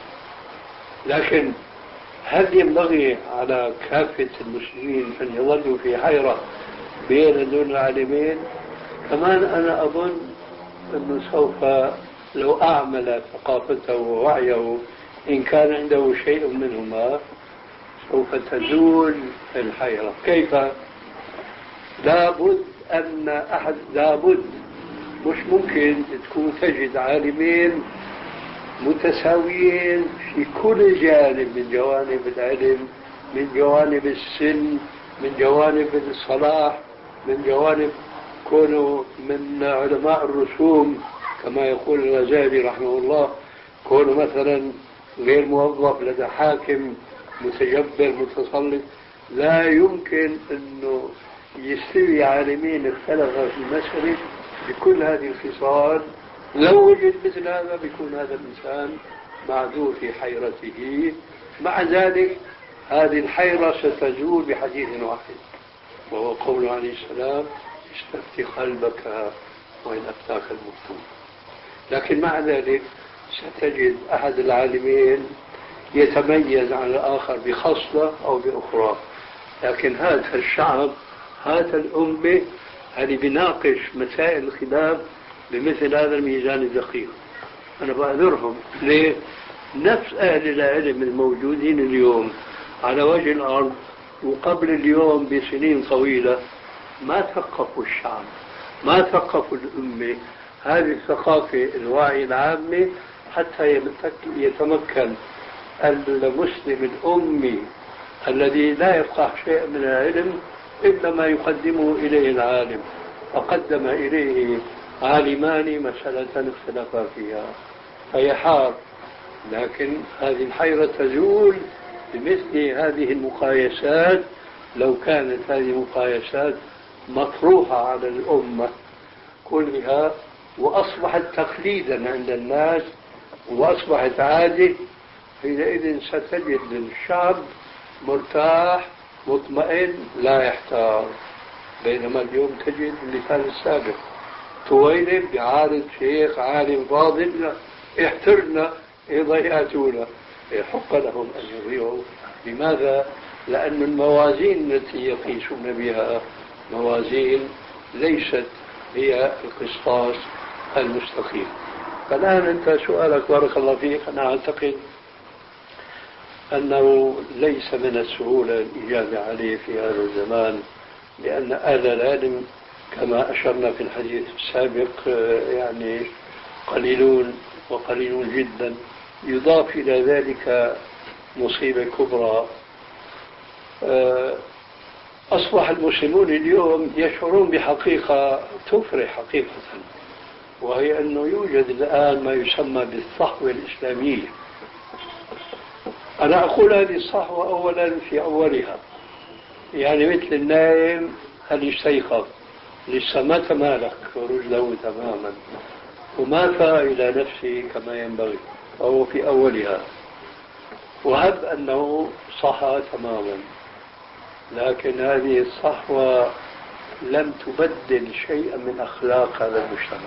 لكن هل ينبغي على كافة المسلمين أن يظلوا في حيرة بين دون العالمين؟ كمان أنا أظن أنه سوف لو أعمل ثقافته ووعيه إن كان عنده شيء منهما سوف تزول الحيرة. كيف؟ لابد أن أحد، لابد، مش ممكن تكون تجد عالمين متساويين في كل جانب من جوانب العلم، من جوانب السن، من جوانب الصلاح، من جوانب كونوا من علماء الرسوم كما يقول الغزالي رحمه الله، كونوا مثلا غير موظف لدى حاكم متجبر متسلط. لا يمكن أنه يستوي عالمين اختلفوا في المسألة بكل هذه الخصال. لو وجد مثل هذا بيكون هذا الإنسان معذور في حيرته. مع ذلك هذه الحيرة ستزول بحديث واحد، وهو قول عليه السلام: استفتي قلبك وإن أفتاك المفتون. لكن مع ذلك ستجد أحد العالمين يتميز عن الآخر بخصلة أو بأخرى. لكن هذا الشعب، هذا الأمة اللي بيناقش مسائل الخلاف بمثل هذا الميزان الدقيق، أنا بأذرهم. ليه؟ نفس أهل العلم الموجودين اليوم على وجه الأرض وقبل اليوم بسنين طويلة ما ثقفوا الشعب، ما ثقفوا الأمة هذه الثقافة الوعي العامة حتى يتمكن المسلم الأمي الذي لا يفقه شيء من العلم إلا ما يقدمه إليه العالم. فقدم إليه عالمان مسألة اختلفا فيها فيحار. لكن هذه الحيرة تزول بمثل هذه المقايسات لو كانت هذه المقايسات مطروحة على الأمة كلها وأصبحت تقليدا عند الناس وأصبحت عادة، حينئذ ستجد الشعب مرتاح مطمئن لا يحتار. بينما اليوم تجد المثال السابق: تويلب بعارض شيخ عالم فاضل احترنا ضيئاتنا، يحق لهم أن يضيعوا. لماذا؟ لأن الموازين التي يقيسون بها موازين ليست هي القسطاس المستقيم. فالآن أنت سؤالك بارك الله فيك، أنا أعتقد أنه ليس من السهولة الإجابة عليه في هذا الزمان، لأن أهل العلم كما أشرنا في الحديث السابق يعني قليلون وقليلون جدا. يضاف إلى ذلك مصيبة كبرى، أصبح المسلمون اليوم يشعرون بحقيقة تفرح حقيقة، وهي أنه يوجد الآن ما يسمى بالصحوة الإسلامية. أنا أقول هذه الصحوة أولا في أولها، يعني مثل النائم هل يستيقظ لسه ما تمالك رجله تماما وما فاء إلى نفسه كما ينبغي، فهو في أولها. وهب أنه صحى تماما، لكن هذه الصحوة لم تبدل شيئا من أخلاق هذا المجتمع.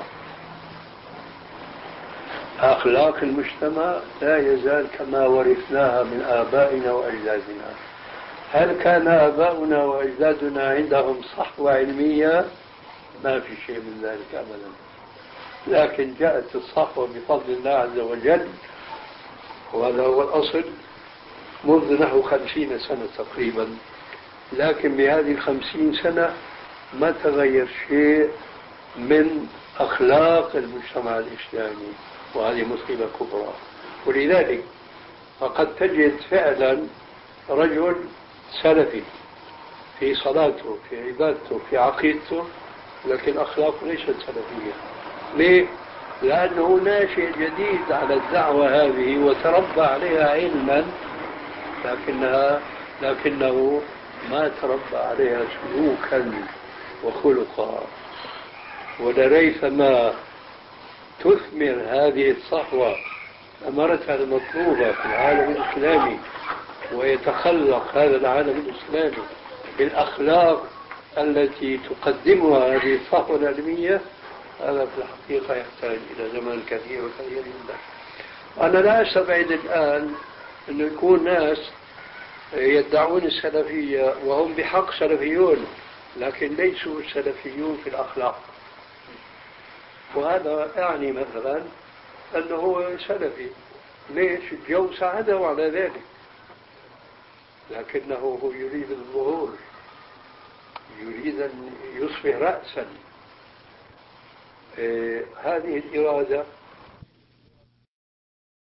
أخلاق المجتمع لا يزال كما ورثناها من آبائنا وأجدادنا. هل كان آباؤنا وأجدادنا عندهم صحوة علمية؟ ما في شيء من ذلك أبدا. لكن جاءت الصحوة بفضل الله عز وجل، وهذا هو الأصل، منذ نحو 50 سنة تقريبا. لكن بهذه 50 سنة ما تغير شيء من أخلاق المجتمع الإسلامي، وهذه مصيبة كبرى. ولذلك فقد تجد فعلا رجل سلفي في صلاته في عبادته في عقيدته، لكن أخلاقه ليست سلفية. ليه؟ لأنه ناشئ جديد على الدعوة هذه وتربى عليها علما، لكنه ما تربى عليها سلوكا وخلقا. ولريثما تثمر هذه الصحوة ثمرتها المطلوبة في العالم الإسلامي ويتخلق هذا العالم الإسلامي بالأخلاق التي تقدمها هذه الصحوة العلمية، هذا في الحقيقة يحتاج إلى زمن كثير وكثير جدا. أنا لا أستبعد الآن أن يكون ناس يدعون السلفية وهم بحق سلفيون، لكن ليسوا سلفيون في الأخلاق، وهذا يعني مثلا أنه هو سلفي. ليش؟ الجو ساعده على ذلك، لكنه هو يريد الظهور، يريد أن يصبح رأسا. هذه الإرادة